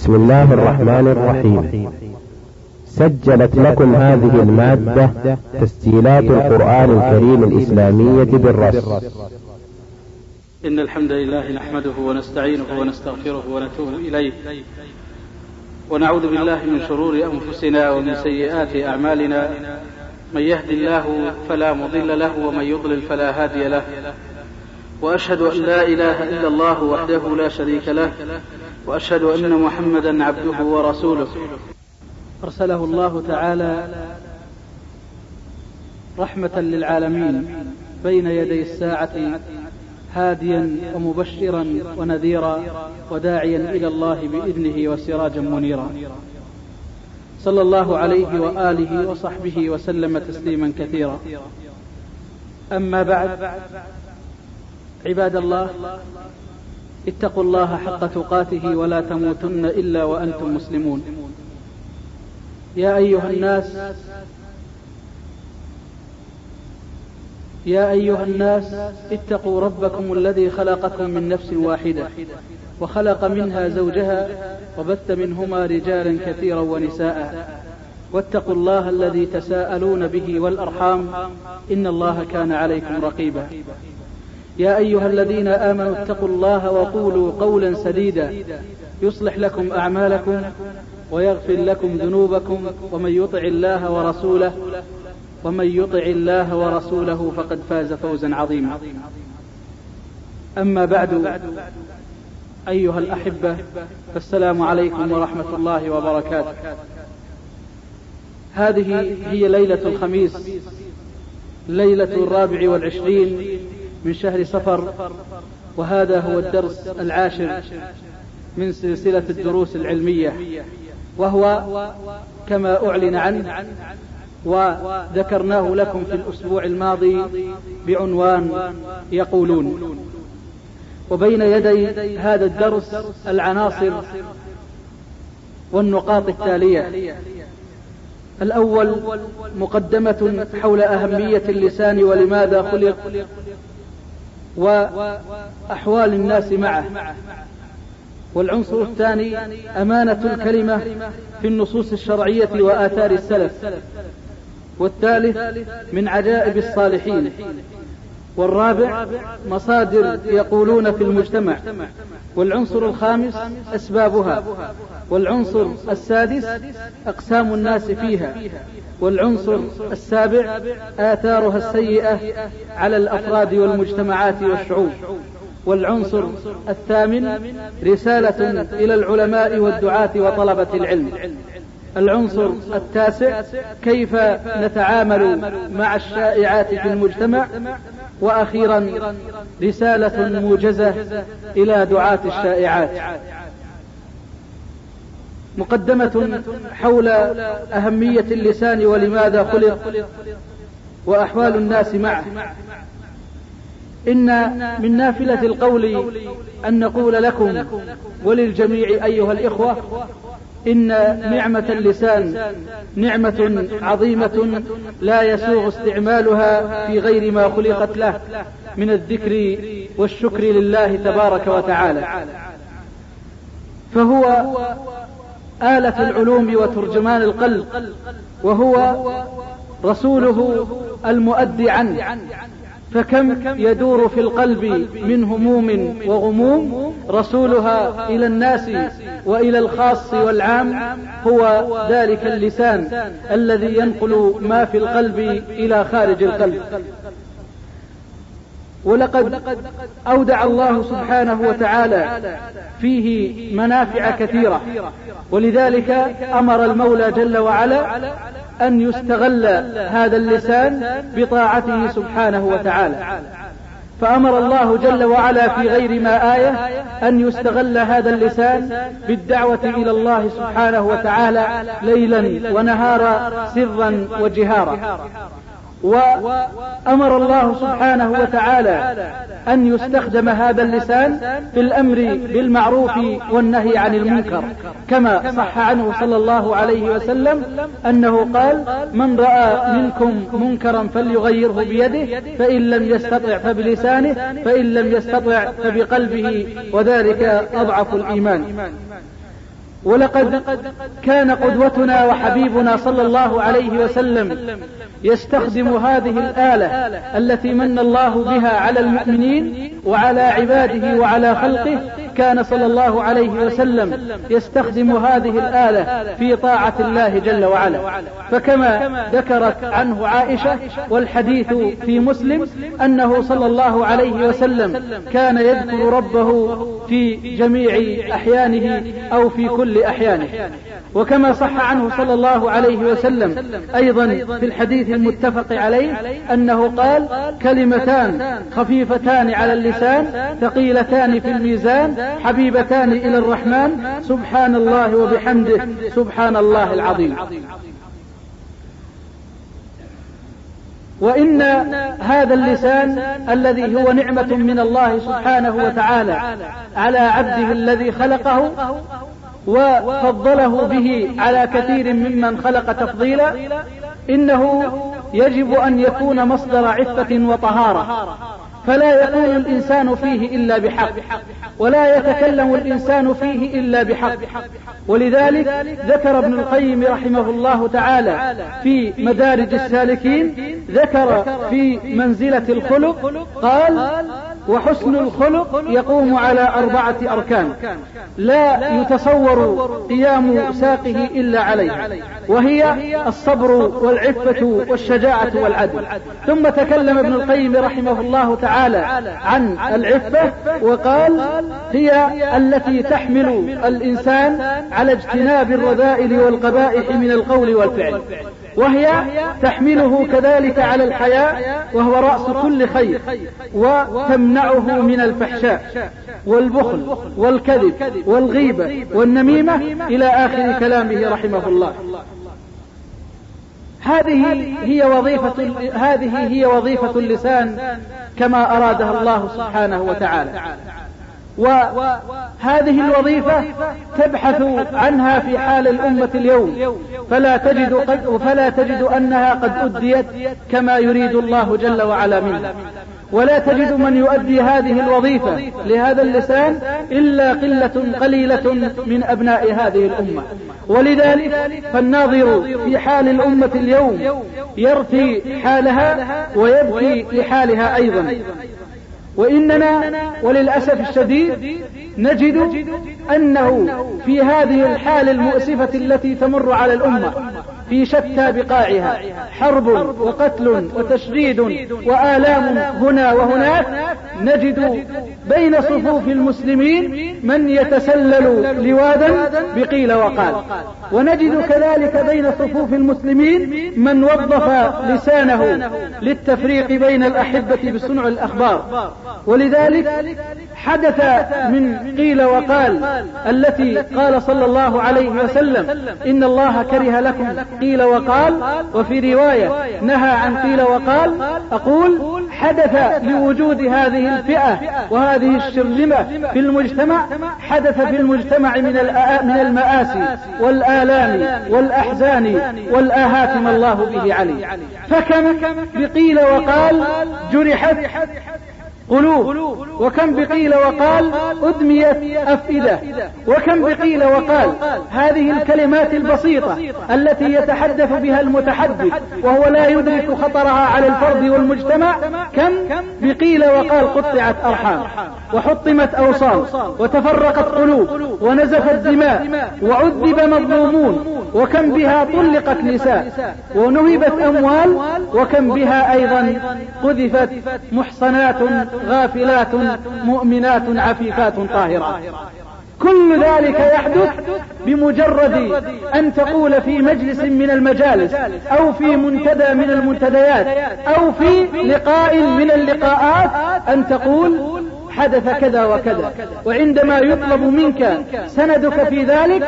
بسم الله الرحمن الرحيم. سجلت لكم هذه المادة تسجيلات القرآن الكريم الإسلامية بالرص. إن الحمد لله نحمده ونستعينه ونستغفره ونتوب إليه، ونعوذ بالله من شرور أنفسنا ومن سيئات أعمالنا. من يهد الله فلا مضل له ومن يضلل فلا هادي له، وأشهد أن لا إله إلا الله وحده لا شريك له، وأشهد أن محمدا عبده ورسوله. أرسله الله تعالى رحمة للعالمين بين يدي الساعة، هاديا ومبشرا ونذيرا وداعيا إلى الله بإذنه وسراجا منيرا. صلى الله عليه وآله وصحبه وسلم تسليما كثيرا. أما بعد، عباد الله، اتقوا الله حق تقاته ولا تموتن إلا وأنتم مسلمون. يا أيها الناس اتقوا ربكم الذي خلقكم من نفس واحدة وخلق منها زوجها وبث منهما رجالا كثيرا ونساء، واتقوا الله الذي تساءلون به والأرحام، إن الله كان عليكم رقيبا. يا أيها الذين آمنوا اتقوا الله وقولوا قولا سديدا يصلح لكم أعمالكم ويغفر لكم ذنوبكم، ومن يطع الله ورسوله فقد فاز فوزا عظيما. أما بعد، أيها الأحبة، فالسلام عليكم ورحمة الله وبركاته. هذه هي ليلة الخميس، ليلة 24 من شهر صفر، وهذا هو الدرس 10 من سلسلة الدروس العلمية، وهو كما أعلن عنه وذكرناه لكم في الأسبوع الماضي بعنوان يقولون. وبين يدي هذا الدرس العناصر والنقاط التالية: الأول، مقدمة حول أهمية اللسان ولماذا خلق وأحوال الناس معه. والعنصر الثاني، أمانة الكلمة في النصوص الشرعية وآثار السلف. والثالث، من عجائب الصالحين. والرابع، مصادر يقولون في المجتمع. والعنصر الخامس، أسبابها. والعنصر السادس، أقسام الناس فيها. والعنصر السابع، آثارها السيئة على الأفراد والمجتمعات والشعوب. والعنصر الثامن، رسالة إلى العلماء والدعاة وطلبة العلم. العنصر التاسع، كيف نتعامل مع الشائعات في المجتمع. وأخيرا، رسالة موجزة إلى دعاة الشائعات. مقدمة حول أهمية اللسان ولماذا خلق وأحوال الناس معه. إن من نافلة القول أن نقول لكم وللجميع أيها الإخوة إن نعمة اللسان نعمة عظيمة لا يسوغ استعمالها في غير ما خلقت له من الذكر والشكر لله تبارك وتعالى، فهو آلة العلوم وترجمان القلب، وهو رسوله المؤدي عنه. فكم يدور في القلب من هموم وغموم، رسولها إلى الناس وإلى الخاص والعام هو ذلك اللسان الذي ينقل ما في القلب إلى خارج القلب. ولقد أودع الله سبحانه وتعالى فيه منافع كثيرة، ولذلك أمر المولى جل وعلا أن يستغل هذا اللسان بطاعته سبحانه وتعالى. فأمر الله جل وعلا في غير ما آية أن يستغل هذا اللسان بالدعوة إلى الله سبحانه وتعالى ليلا ونهارا، سرا وجهارا. وأمر الله سبحانه وتعالى أن يستخدم هذا اللسان في الأمر بالمعروف والنهي عن المنكر، كما صح عنه صلى الله عليه وسلم أنه قال: من رأى منكم منكرا فليغيره بيده، فإن لم يستطع فبلسانه، فإن لم يستطع فبقلبه، وذلك أضعف الإيمان. ولقد كان قدوتنا وحبيبنا صلى الله عليه وسلم يستخدم هذه الآلة التي من الله بها على المؤمنين وعلى عباده وعلى خلقه. كان صلى الله عليه وسلم يستخدم هذه الآلة في طاعة الله جل وعلا، فكما ذكرت عنه عائشة والحديث في مسلم أنه صلى الله عليه وسلم كان يذكر ربه في جميع أحيانه أو في كل أحيانه. وكما صح عنه صلى الله عليه وسلم أيضا في الحديث المتفق عليه أنه قال: كلمتان خفيفتان على اللسان ثقيلتان في الميزان حبيبتان إلى الرحمن سبحان الله وبحمده سبحان الله العظيم. وإن هذا اللسان الذي هو نعمة من الله سبحانه وتعالى على عبده الذي خلقه وفضله به على كثير ممن خلق تفضيلا، إنه يجب أن يكون مصدر عفة وطهارة، فلا يقول الإنسان فيه إلا بحق، ولا يتكلم الإنسان فيه إلا بحق. ولذلك ذكر ابن القيم رحمه الله تعالى في مدارج السالكين، ذكر في منزلة الخلق قال: وحسن الخلق يقوم على 4 أركان لا يتصور قيام ساقه إلا عليه، وهي الصبر والعفة والشجاعة والعدل. ثم تكلم ابن القيم رحمه الله تعالى عن العفة وقال: هي التي تحمل الإنسان على اجتناب الرذائل والقبائح من القول والفعل، وهي تحمله كذلك على الحياء وهو رأس كل خير، وتمنعه من الفحشاء والبخل والكذب والغيبة والنميمة إلى آخر كلامه رحمه الله. هذه هي وظيفة اللسان كما أرادها الله سبحانه وتعالى، وهذه الوظيفة تبحث عنها في حال الأمة اليوم، فلا تجد أنها قد أديت كما يريد الله جل وعلا منها، ولا تجد من يؤدي هذه الوظيفة لهذا اللسان إلا قلة قليلة من أبناء هذه الأمة. ولذلك فالناظر في حال الأمة اليوم يرثي حالها ويبكي لحالها أيضا. وإننا وللأسف الشديد نجد أنه في هذه الحال المؤسفة التي تمر على الأمة في شتى بقاعها، حرب وقتل وتشريد وآلام هنا وهناك، نجد بين صفوف المسلمين من يتسلل لوادا بقيل وقال، ونجد كذلك بين صفوف المسلمين من وظف لسانه للتفريق بين الأحبة بصنع الأخبار. ولذلك حدث من قيل وقال التي قال صلى الله عليه وسلم: إن الله كره لكم قيل وقال، وفي رواية نهى عن قيل وقال. أقول حدث لوجود هذه الفئة وهذه الشرذمة في المجتمع، حدث في المجتمع من المآسي والآلام والأحزان والآهات ما الله به عليه. فكم بقيل وقال جرحت قلوب، وكم بقيل وقال أدميت أفئدة، وكم بقيل وقال هذه الكلمات البسيطة التي يتحدث بها المتحدث وهو لا يدرك خطرها على الفرد والمجتمع، كم بقيل وقال قطعت أرحام وحطمت أوصال وتفرقت قلوب ونزفت دماء وعذب مظلومون، وكم بها طلقت نساء ونهبت أموال، وكم بها أيضا قذفت محصنات غافلات مؤمنات عفيفات طاهرات. كل ذلك يحدث بمجرد أن تقول في مجلس من المجالس أو في منتدى من المنتديات أو في لقاء من اللقاءات أن تقول حدث كذا وكذا، وعندما يطلب منك سندك في ذلك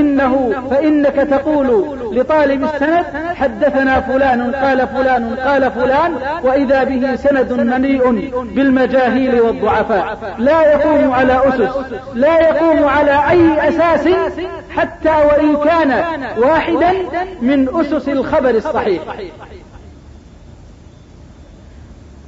فإنك تقول لطالب السند حدثنا فلان قال فلان قال فلان، وإذا به سند مليء بالمجاهيل والضعفاء، لا يقوم على أسس، لا يقوم على أي أساس حتى وإن كان واحدا من أسس الخبر الصحيح.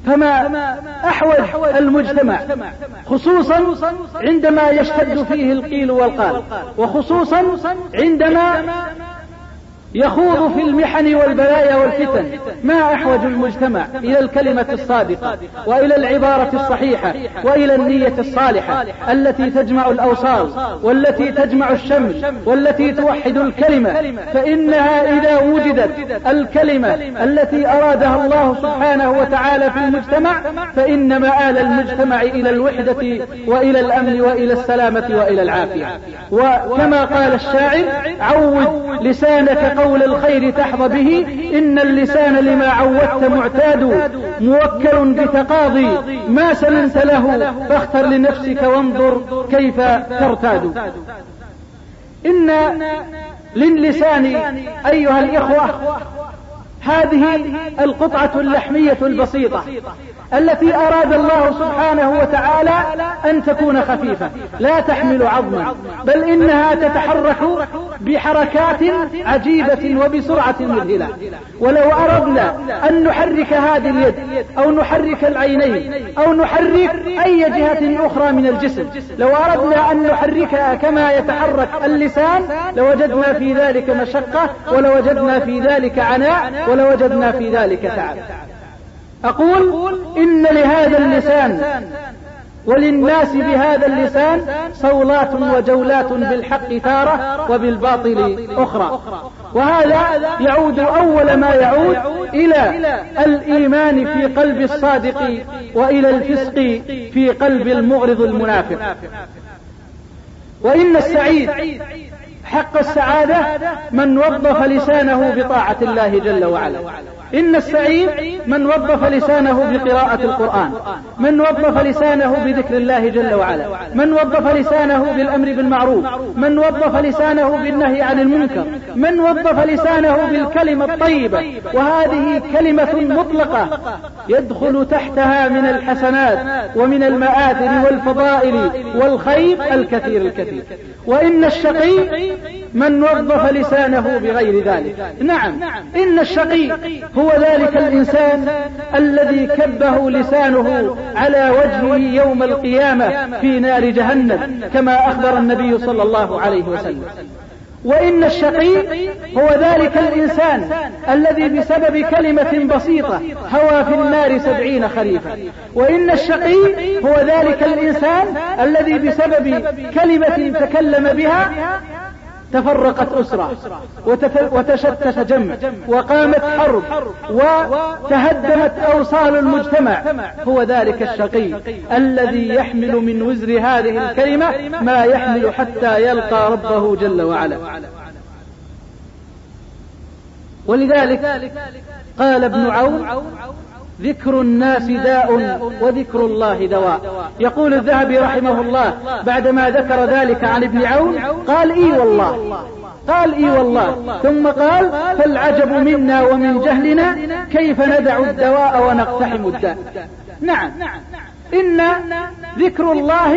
فما أحوج المجتمع خصوصا عندما يشتد فيه القيل والقال، وخصوصا عندما يخوض في المحن والبلايا والفتن، ما أحوج المجتمع إلى الكلمة الصادقة وإلى العبارة الصحيحة وإلى النية الصالحة التي تجمع الأوصال والتي تجمع الشمل والتي توحد الكلمة. فإنها إذا وجدت الكلمة التي أرادها الله سبحانه وتعالى في المجتمع فإن مآل المجتمع إلى الوحدة وإلى الأمن وإلى السلامة وإلى العافية. وكما قال الشاعر: عود لسانك قول الخير تحظى به، إن اللسان لما عودت معتاد، موكل بتقاضي ما سلمت له، فاختر لنفسك وانظر كيف ترتاد. إن للسان أيها الإخوة هذه القطعة اللحمية البسيطة التي أراد الله سبحانه وتعالى أن تكون خفيفة لا تحمل عظما، بل إنها تتحرك بحركات عجيبة وبسرعة مذهلة. ولو أردنا أن نحرك هذه اليد أو نحرك العينين أو نحرك أي جهة أخرى من الجسم، لو أردنا أن نحركها كما يتحرك اللسان لوجدنا في ذلك مشقة، ولوجدنا في ذلك عناء، ولوجدنا في ذلك تعب. أقول إن لهذا اللسان وللناس بهذا اللسان صولات وجولات بالحق تارة وبالباطل أخرى، وهذا يعود أول ما يعود إلى الإيمان في قلب الصادق وإلى الفسق في قلب المغرض المنافق. وإن السعيد حق السعادة من وظف لسانه بطاعة الله جل وعلا. إن السعيد من وظف لسانه بقراءة القرآن، من وظف لسانه بذكر الله جل وعلا، من وظف لسانه بالأمر بالمعروف، من وظف لسانه بالنهي عن المنكر، من وظف لسانه بالكلمة الطيبة، وهذه كلمة مطلقة يدخل تحتها من الحسنات ومن المآثر والفضائل والخير الكثير الكثير. وإن الشقي من وظف لسانه بغير ذلك. نعم، إن الشقي هو ذلك الإنسان الذي كبه لسانه على وجهه يوم القيامة في نار جهنم كما أخبر النبي صلى الله عليه وسلم. وإن الشقي هو ذلك الإنسان الذي بسبب كلمة بسيطة هوى في النار 70 خريفا. وإن الشقي هو ذلك الإنسان الذي بسبب كلمة تكلم بها تفرقت أسرة وتشتت جمع وقامت حرب وتهدمت أوصال المجتمع. هو ذلك الشقي الذي يحمل من وزر هذه الكلمة ما يحمل حتى يلقى ربه جل وعلا. ولذلك قال ابن عون: ذكر الناس داء وذكر الله دواء. يقول الذهبي رحمه الله بعدما ذكر ذلك عن ابن عون قال: إي والله، قال: إي والله، ثم قال: فالعجب منا ومن جهلنا كيف ندع الدواء ونقتحم الداء. نعم، إن ذكر الله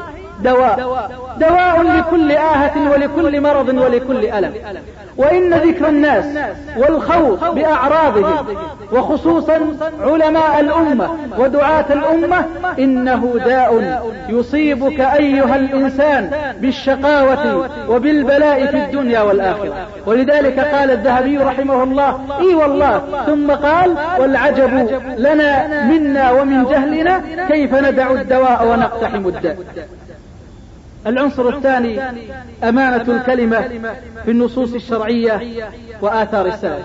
دواء لكل آهة ولكل مرض ولكل ألم. وإن ذكر الناس والخوض بأعراضهم وخصوصا علماء الأمة ودعاة الأمة إنه داء يصيبك أيها الإنسان بالشقاوة وبالبلاء في الدنيا والآخرة. ولذلك قال الذهبي رحمه الله: إي والله، ثم قال: والعجب لنا منا ومن جهلنا كيف ندع الدواء ونقتحم الداء. العنصر الثاني أمانة الكلمة في النصوص الشرعية وآثار السلف.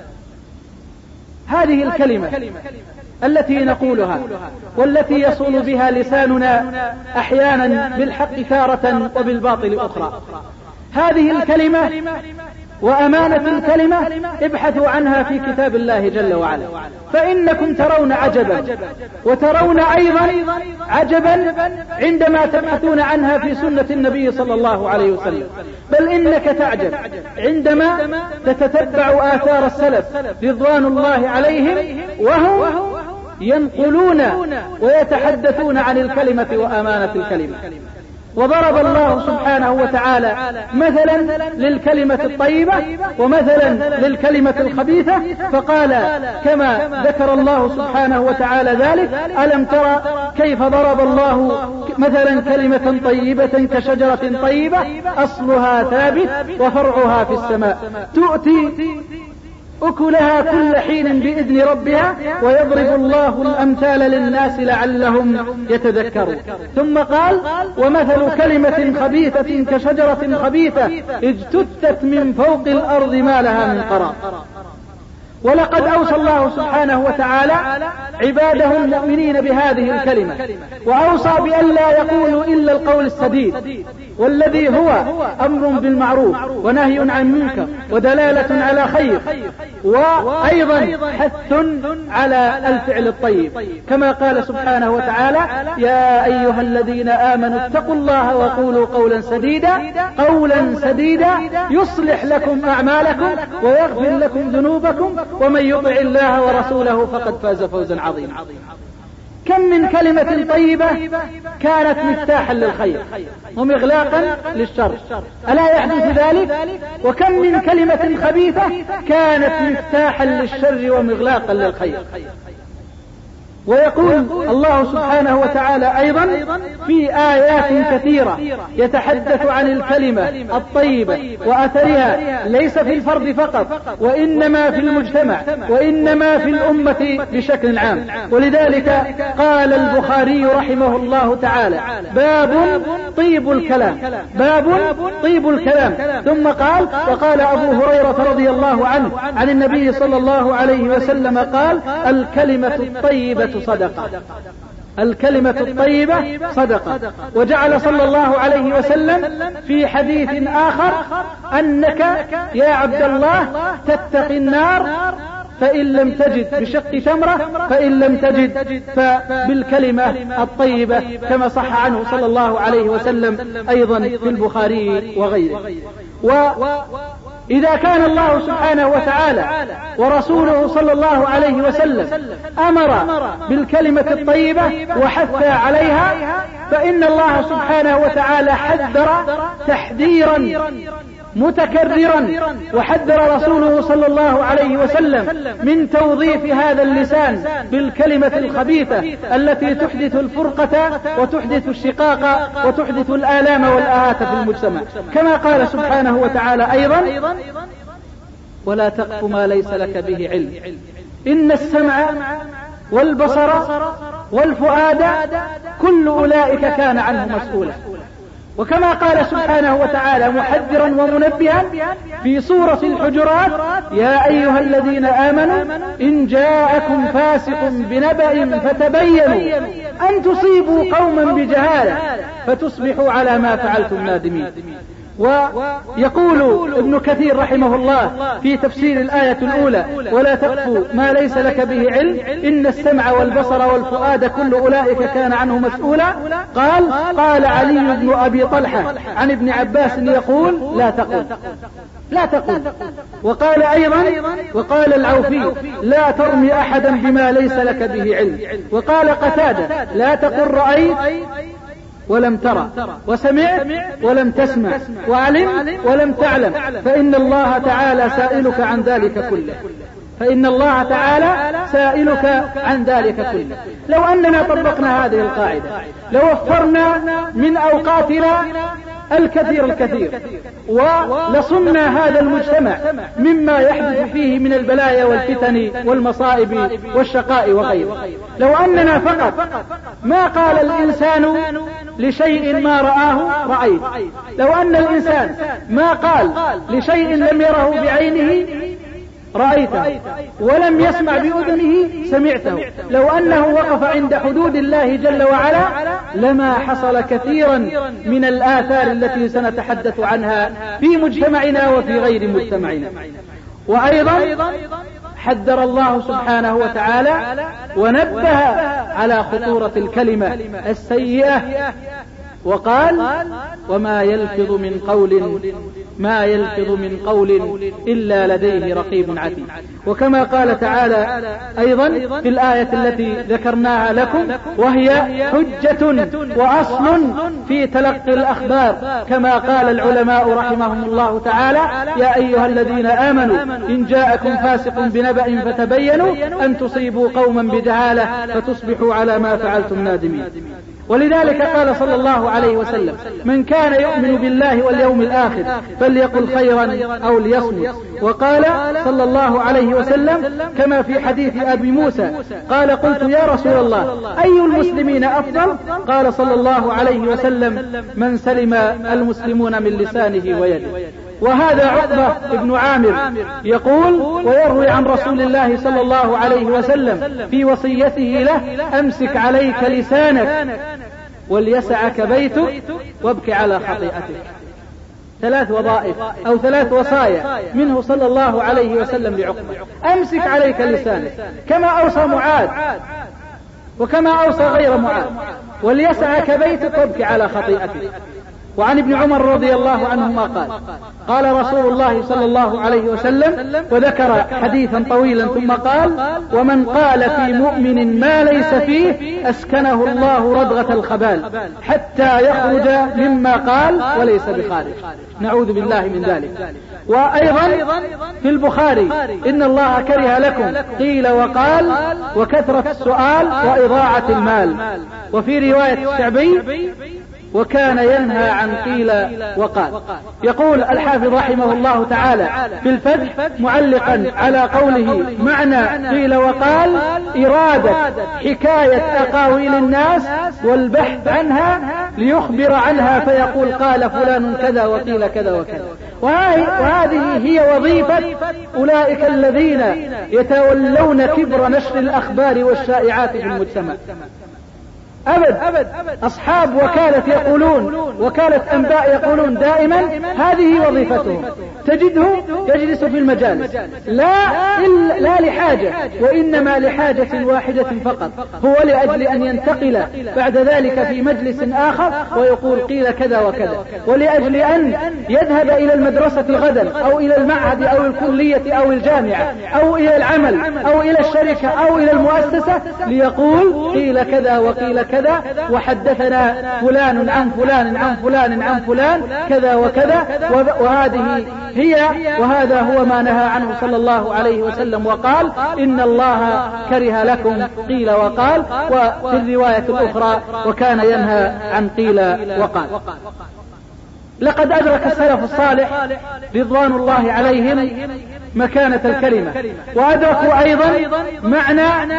هذه الكلمة التي نقولها والتي يصول بها لساننا أحيانا بالحق تارة وبالباطل أخرى، هذه الكلمة وأمانة الكلمة ابحثوا عنها في كتاب الله جل وعلا، فإنكم ترون عجبا، وترون أيضا عجبا عندما تبحثون عنها في سنة النبي صلى الله عليه وسلم. بل إنك تعجب عندما تتتبع آثار السلف رضوان الله عليهم وهم ينقلون ويتحدثون عن الكلمة وأمانة الكلمة. وضرب الله سبحانه وتعالى مثلا للكلمة الطيبة ومثلا للكلمة الخبيثة، فقال كما ذكر الله سبحانه وتعالى ذلك: ألم ترى كيف ضرب الله مثلا كلمة طيبة كشجرة طيبة أصلها ثابت وفرعها في السماء تؤتي أكلها كل حين بإذن ربها ويضرب الله الأمثال للناس لعلهم يتذكرون. ثم قال: ومثل كلمة خبيثة كشجرة خبيثة اجتثت من فوق الأرض ما لها من قرار. ولقد أوصى الله سبحانه وتعالى عباده المؤمنين بهذه الكلمة، وأوصى بأن لا يقولوا إلا القول السديد، والذي هو أمر بالمعروف ونهي عن منكر ودلالة على خير، وأيضا حث على الفعل الطيب، كما قال سبحانه وتعالى: يا أيها الذين آمنوا اتقوا الله وقولوا قولا سديدا يصلح لكم أعمالكم ويغفر لكم ذنوبكم ومن يطع الله ورسوله فقد فاز فوزا عظيما. كم من كلمة طيبة كانت مفتاحا للخير ومغلاقا للشر، ألا يحدث ذلك؟ وكم من كلمة خبيثة كانت مفتاحا للشر ومغلاقا للخير. ويقول الله سبحانه وتعالى أيضا في آيات كثيرة يتحدث عن الكلمة الطيبة وأثرها، ليس في الفرد فقط وإنما في المجتمع وإنما في الأمة بشكل عام. ولذلك قال البخاري رحمه الله تعالى: باب طيب الكلام. ثم قال: وقال أبو هريرة رضي الله عنه عن النبي صلى الله عليه وسلم قال: الكلمة الطيبة صدقة. وجعل صلى الله عليه وسلم في حديث آخر أنك يا عبد الله تتقي النار فإن لم تجد بشق تمرة، فإن لم تجد فبالكلمة الطيبة، كما صح عنه صلى الله عليه وسلم أيضا في البخاري وغيره. إذا كان الله سبحانه وتعالى ورسوله صلى الله عليه وسلم أمر بالكلمة الطيبة وحث عليها، فإن الله سبحانه وتعالى حذر تحذيرا متكررا، وحذر رسوله صلى الله عليه وسلم من توظيف هذا اللسان بالكلمة الخبيثة التي تحدث الفرقة وتحدث الشقاق وتحدث الآلام والآهات في المجتمع، كما قال سبحانه وتعالى أيضا: ولا تقف ما ليس لك به علم إن السمع والبصر والفؤاد كل أولئك كان عنه مسؤولا. وكما قال سبحانه وتعالى محذرا ومنبها في سورة الحجرات: يا أيها الذين آمنوا إن جاءكم فاسق بنبأ فتبينوا أن تصيبوا قوما بجهالة فتصبحوا على ما فعلتم نادمين. ويقول ابن كثير رحمه الله في تفسير الآية الأولى: ولا تقف ما ليس لك به علم إن السمع والبصر والفؤاد كل أولئك كان عنه مسؤولا. قال علي بن أبي طلحة عن ابن عباس يقول: لا تقل. وقال أيضا: وقال العوفي: لا ترمي أحدا بما ليس لك به علم. وقال قتادة: لا تقل رأيت ولم ترى، وسمعت ولم تسمع، وعلم ولم تعلم، فإن الله تعالى سائلك عن ذلك كله. لو أننا طبقنا هذه القاعدة لوفرنا من أوقاتنا الكثير ولصمنا هذا المجتمع مما يحدث فيه من البلايا والفتن والمصائب والشقاء وغيره. لو أننا فقط ما قال الإنسان لشيء ما رآه رأيت، لو أن الإنسان ما قال لشيء لم يره بعينه رأيته ولم يسمع بأذنه سمعته، لو أنه وقف عند حدود الله جل وعلا لما حصل كثيرا من الآثار التي سنتحدث عنها في مجتمعنا وفي غير مجتمعنا. وأيضا حذر الله سبحانه وتعالى ونبه على خطورة الكلمة السيئة، وقال: وما يلفظ من قول ما يلفظ من قول إلا لديه رقيب عتيد. وكما قال تعالى أيضا في الآية التي ذكرناها لكم وهي حجة وأصل في تلقي الأخبار، كما قال العلماء رحمهم الله تعالى: يا أيها الذين آمنوا إن جاءكم فاسق بنبأ فتبينوا أن تصيبوا قوما بجهالة فتصبحوا على ما فعلتم نادمين. ولذلك قال صلى الله عليه وسلم: من كان يؤمن بالله واليوم الآخر فليقل خيرا أو ليصمت. وقال صلى الله عليه وسلم كما في حديث أبي موسى قال: قلت يا رسول الله أي المسلمين أفضل؟ قال صلى الله عليه وسلم: من سلم المسلمون من لسانه ويده. وهذا عقبة بن عامر يقول ويروي عن رسول الله صلى الله عليه وسلم في وصيته له: أمسك عليك لسانك وليسعك بيتك وابك على خطيئتك. 3 وظائف أو 3 وصايا منه صلى الله عليه وسلم لعقبة: أمسك عليك لسانك، كما أوصى معاذ وكما أوصى غير معاذ، وليسعك بيتك وابك على خطيئتك. وعن ابن عمر رضي الله عنهما قال: قال رسول الله صلى الله عليه وسلم، وذكر حديثا طويلا ثم قال: ومن قال في مؤمن ما ليس فيه أسكنه الله ردغة الخبال حتى يخرج مما قال وليس بخارج. نعوذ بالله من ذلك. وأيضا في البخاري: إن الله كره لكم قيل وقال وكثرة السؤال وإضاعة المال. وفي رواية الشعبي: وكان ينهى عن قيل وقال. يقول الحافظ رحمه الله تعالى في الفتح معلقا على قوله معنى قيل وقال: إرادة حكاية أقاويل الناس والبحث عنها ليخبر عنها فيقول قال فلان كذا وقيل كذا وكذا. وهذه هي وظيفة أولئك الذين يتولون كبر نشر الأخبار والشائعات في المجتمع. أبد أصحاب وكالة يقولون، وكالة أنباء يقولون دائما هذه وظيفتهم. تجده يجلس في المجالس لا لحاجة، وإنما لحاجة واحدة فقط، هو لأجل أن ينتقل بعد ذلك في مجلس آخر ويقول قيل كذا وكذا، ولأجل أن يذهب إلى المدرسة غدا أو إلى المعهد أو الكلية أو الجامعة أو إلى العمل أو إلى الشركة أو إلى المؤسسة ليقول قيل كذا وقيل كذا وحدثنا فلان عن فلان عن فلان عن فلان كذا وكذا. وهذه هي وهذا هو ما نهى عنه صلى الله عليه وسلم وقال: إن الله كره لكم قيل وقال. وفي الرواية الأخرى: وكان ينهى عن قيل وقال. لقد أدرك السلف الصالح رضوان الله عليهم مكانة الكلمة، وأدركوا أيضا معنى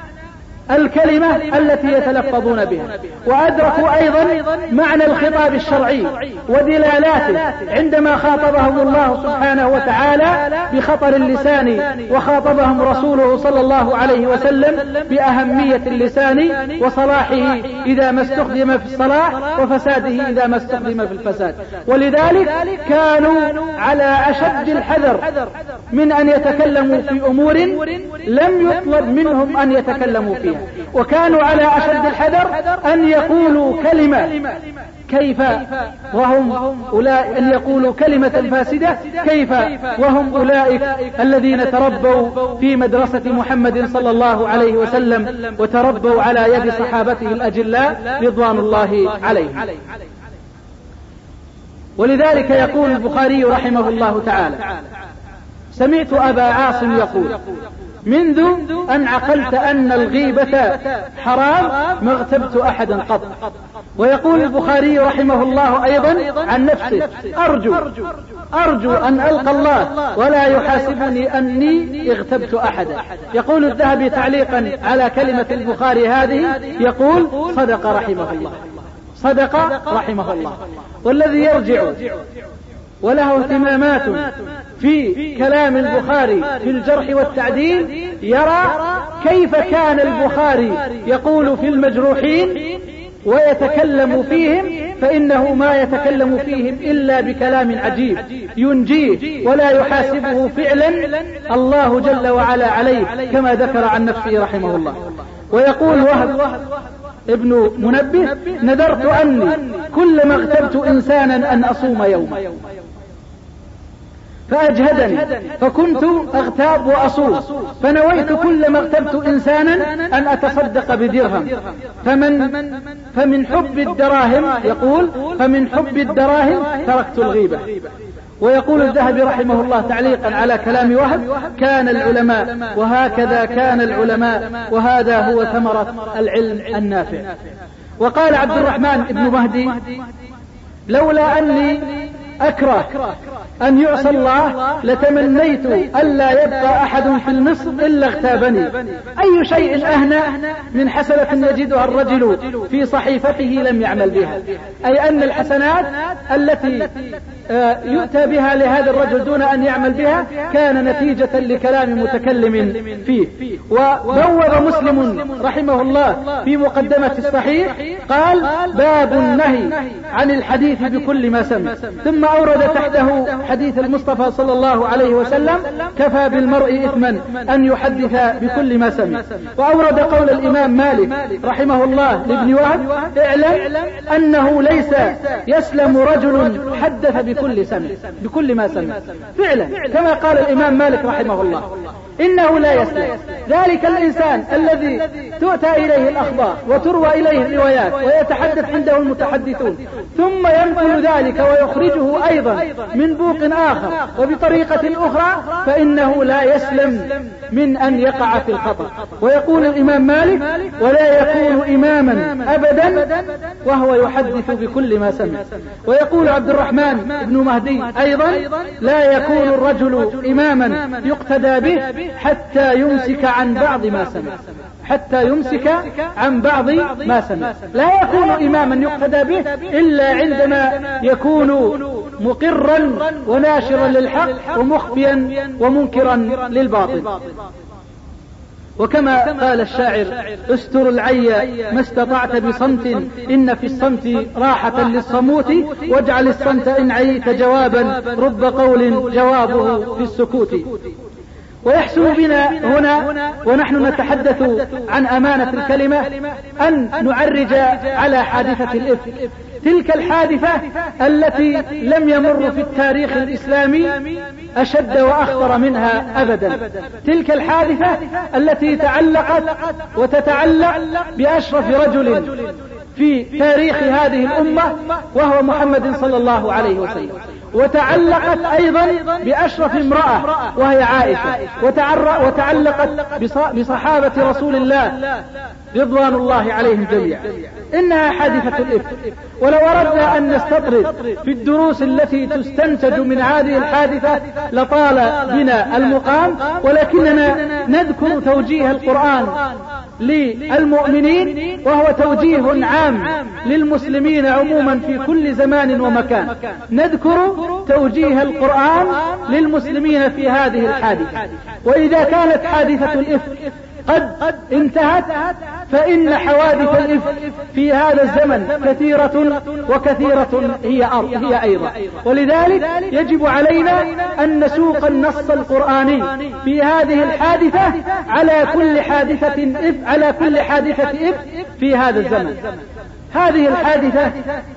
الكلمة التي يتلفظون بها، وأدركوا أيضا معنى الخطاب الشرعي ودلالاته عندما خاطبهم الله سبحانه وتعالى بخطر اللسان، وخاطبهم رسوله صلى الله عليه وسلم بأهمية اللسان وصلاحه إذا ما استخدم في الصلاح وفساده إذا ما استخدم في الفساد. ولذلك كانوا على أشد الحذر من أن يتكلموا في أمور لم يطلب منهم أن يتكلموا فيها، وكانوا على أشد الحذر أن يقولوا كلمة كيف وهم أولئك أن يقولوا كلمة فاسدة كيف وهم أولئك الذين تربوا في مدرسة محمد صلى الله عليه وسلم وتربوا على يد صحابته الأجلاء رضوان الله عليهم. ولذلك يقول البخاري رحمه الله تعالى: سمعت أبا عاصم يقول: منذ أن عقلت أن الغيبة حرام ما اغتبت أحدا قط. ويقول البخاري رحمه الله أيضا عن نفسه: أرجو أن ألقى الله ولا يحاسبني أني اغتبت أحدا. يقول الذهبي تعليقا على كلمة البخاري هذه يقول: صدق رحمه الله، صدق رحمه الله. والذي يرجع وله اهتمامات في كلام البخاري في الجرح والتعديل يرى كيف كان البخاري يقول في المجروحين ويتكلم فيهم، فإنه ما يتكلم فيهم إلا بكلام عجيب ينجيه ولا يحاسبه فعلا الله جل وعلا عليه، كما ذكر عن نفسه رحمه الله. ويقول وهب ابن منبه: نذرت أني كلما اغتبت إنسانا أن أصوم يوما. فأجهدني فكنت أغتاب وأصول، فنويت كلما اغتبت إنسانا أن أتصدق بدرهم، فمن حب الدراهم، يقول فمن حب الدراهم تركت الغيبة. ويقول الذهبي رحمه الله تعليقا على كلام وهب: كان العلماء وهكذا كان العلماء، وهذا هو ثمرة العلم النافع. وقال عبد الرحمن بن مهدي: لولا أني أكره أن يعصى الله لتمنيت ألا يبقى أحد في المصر إلا اغتابني. أي شيء أهنى من حسنة يجدها الرجل في صحيفته لم يعمل بها، أي أن الحسنات التي يؤتى بها لهذا الرجل دون أن يعمل بها كان نتيجة لكلام متكلم فيه. وبوب مسلم رحمه الله في مقدمة الصحيح قال: باب النهي عن الحديث بكل ما سمع، ثم أورد تحته حديث المصطفى صلى الله عليه وسلم: كفى بالمرء إثما أن يحدث بكل ما سمع. وأورد قول الإمام مالك رحمه الله لابن وهب: اعلم أنه ليس يسلم رجل حدث بكل ما سمع. فعلا كما قال الإمام مالك رحمه الله، إنه لا يسلم ذلك الإنسان الذي تؤتى إليه الأخبار وتروى إليه الروايات ويتحدث عنده المتحدثون، ثم ينقل ذلك ويخرجه أيضا من بوق آخر وبطريقة أخرى، فإنه لا يسلم من أن يقع في الخطأ. ويقول الإمام مالك: ولا يكون إماما أبدا وهو يحدث بكل ما سمع. ويقول عبد الرحمن بن مهدي أيضا: لا يكون الرجل إماما يقتدى به حتى يمسك عن بعض ما سمع، حتى يمسك عن بعض ما سمع. لا يكون إماما يقتدى به إلا عندما يكون مقرا وناشرا للحق ومخفيا ومنكرا للباطل. وكما قال الشاعر: استر العي ما استطعت بصمت، إن في الصمت راحة للصموت، واجعل الصمت إن عيت جوابا، رب قول جوابه في السكوت. ويحسن بنا هنا ونحن نتحدث عن أمانة الكلمة أن نعرج على حادثة الإفك، تلك الحادثة التي لم يمر في التاريخ الإسلامي أشد وأخطر منها أبدا. تلك الحادثة التي تعلقت وتتعلق بأشرف رجل في تاريخ هذه الأمة وهو محمد صلى الله عليه وسلم، وتعلقت أيضا بأشرف امرأة وهي عائشة، وتعلقت بصحابة رسول الله رضوان الله عليهم جميعا. إنها حادثة الإفك. ولو أردنا أن نستطرد في الدروس التي تستنتج من هذه الحادثة لطال بنا المقام، ولكننا نذكر توجيه القرآن للمؤمنين، وهو توجيه عام للمسلمين عموما في كل زمان ومكان. نذكر توجيه القرآن للمسلمين في هذه الحادثة. وإذا كانت حادثة الإفك قد انتهت، فإن حوادث الإفك في هذا الزمن كثيرة وكثيرة هي أيضا. ولذلك يجب علينا أن نسوق النص القرآني في هذه الحادثة على كل حادثة إفك في هذا الزمن. هذه الحادثة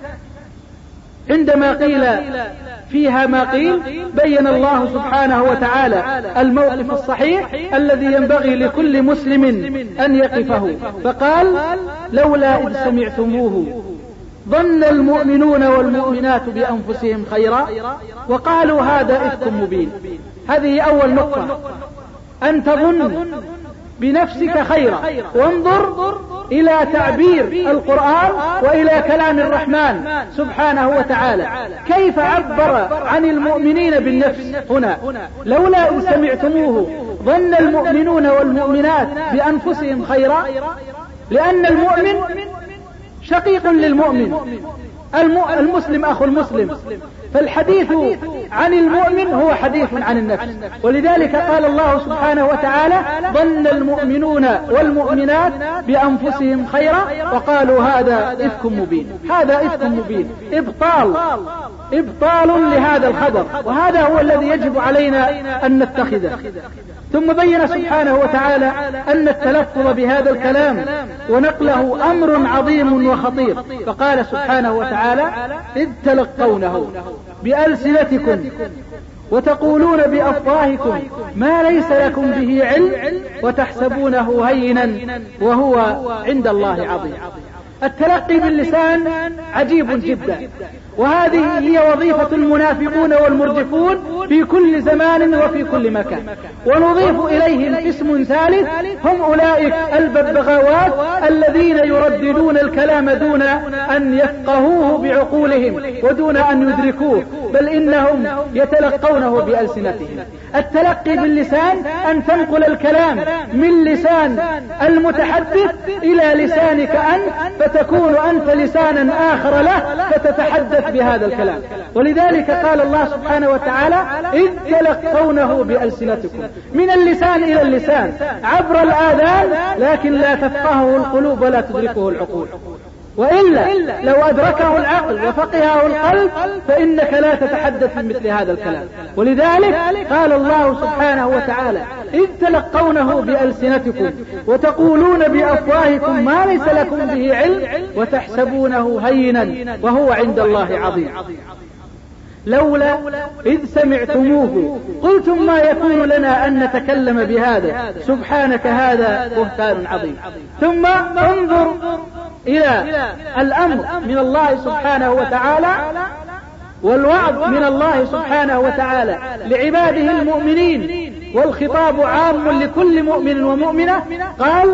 عندما قيل فيها ما قيل بين الله سبحانه وتعالى الموقف الصحيح الذي ينبغي لكل مسلم أن يقفه، فقال: لولا إذ سمعتموه ظن المؤمنون والمؤمنات بأنفسهم خيرا وقالوا هذا إفك مبين. هذه أول نقطة، أن تظن بنفسك خيرا. وانظر إلى تعبير القرآن وإلى كلام الرحمن سبحانه وتعالى كيف عبر عن المؤمنين بالنفس هنا. لولا إن سمعتموه ظن المؤمنون والمؤمنات بأنفسهم خيرا، لأن المؤمن شقيق للمؤمن، المسلم أخو المسلم، فالحديث عن المؤمن هو حديث عن النفس. ولذلك قال الله سبحانه وتعالى: ظن المؤمنون والمؤمنات بأنفسهم خيرا وقالوا هذا إفك مبين. هذا إفك مبين، إبطال لهذا الخبر، وهذا هو الذي يجب علينا أن نتخذه. ثم بين سبحانه وتعالى أن التلفظ بهذا الكلام ونقله أمر عظيم وخطير، فقال سبحانه وتعالى: إذ تلقونه بألسنتكم وتقولون بأفواهكم ما ليس لكم به علم وتحسبونه هينا وهو عند الله عظيم. التلقي باللسان عجيب جدا، وهذه هي وظيفة المنافقون والمرجفون في كل زمان وفي كل مكان. ونضيف إليهم اسم ثالث، هم أولئك الببغاوات الذين يرددون الكلام دون أن يفقهوه بعقولهم ودون أن يدركوه، بل إنهم يتلقونه بألسنتهم. التلقي باللسان أن تنقل الكلام من لسان المتحدث إلى لسانك أنت، فتكون أنت لسانا آخر له فتتحدث بهذا الكلام. ولذلك قال الله سبحانه وتعالى إذ تلقونه بألسنتكم، من اللسان إلى اللسان عبر الآذان، لكن لا تفقهه القلوب ولا تدركه العقول. وإلا لو أدركه العقل وفقهه القلب فإنك لا تتحدث مثل هذا الكلام. ولذلك قال الله سبحانه وتعالى إذ تلقونه بألسنتكم وتقولون بأفواهكم ما ليس لكم به علم وتحسبونه هينا وهو عند الله عظيم. لولا إذ سمعتموه قلتم ما يكون لنا أن نتكلم بهذا سبحانك هذا بهتان عظيم. ثم انظر إلى الأمر من الله سبحانه وتعالى والوعظ من الله سبحانه وتعالى لعباده المؤمنين، والخطاب عام لكل مؤمن ومؤمنة. قال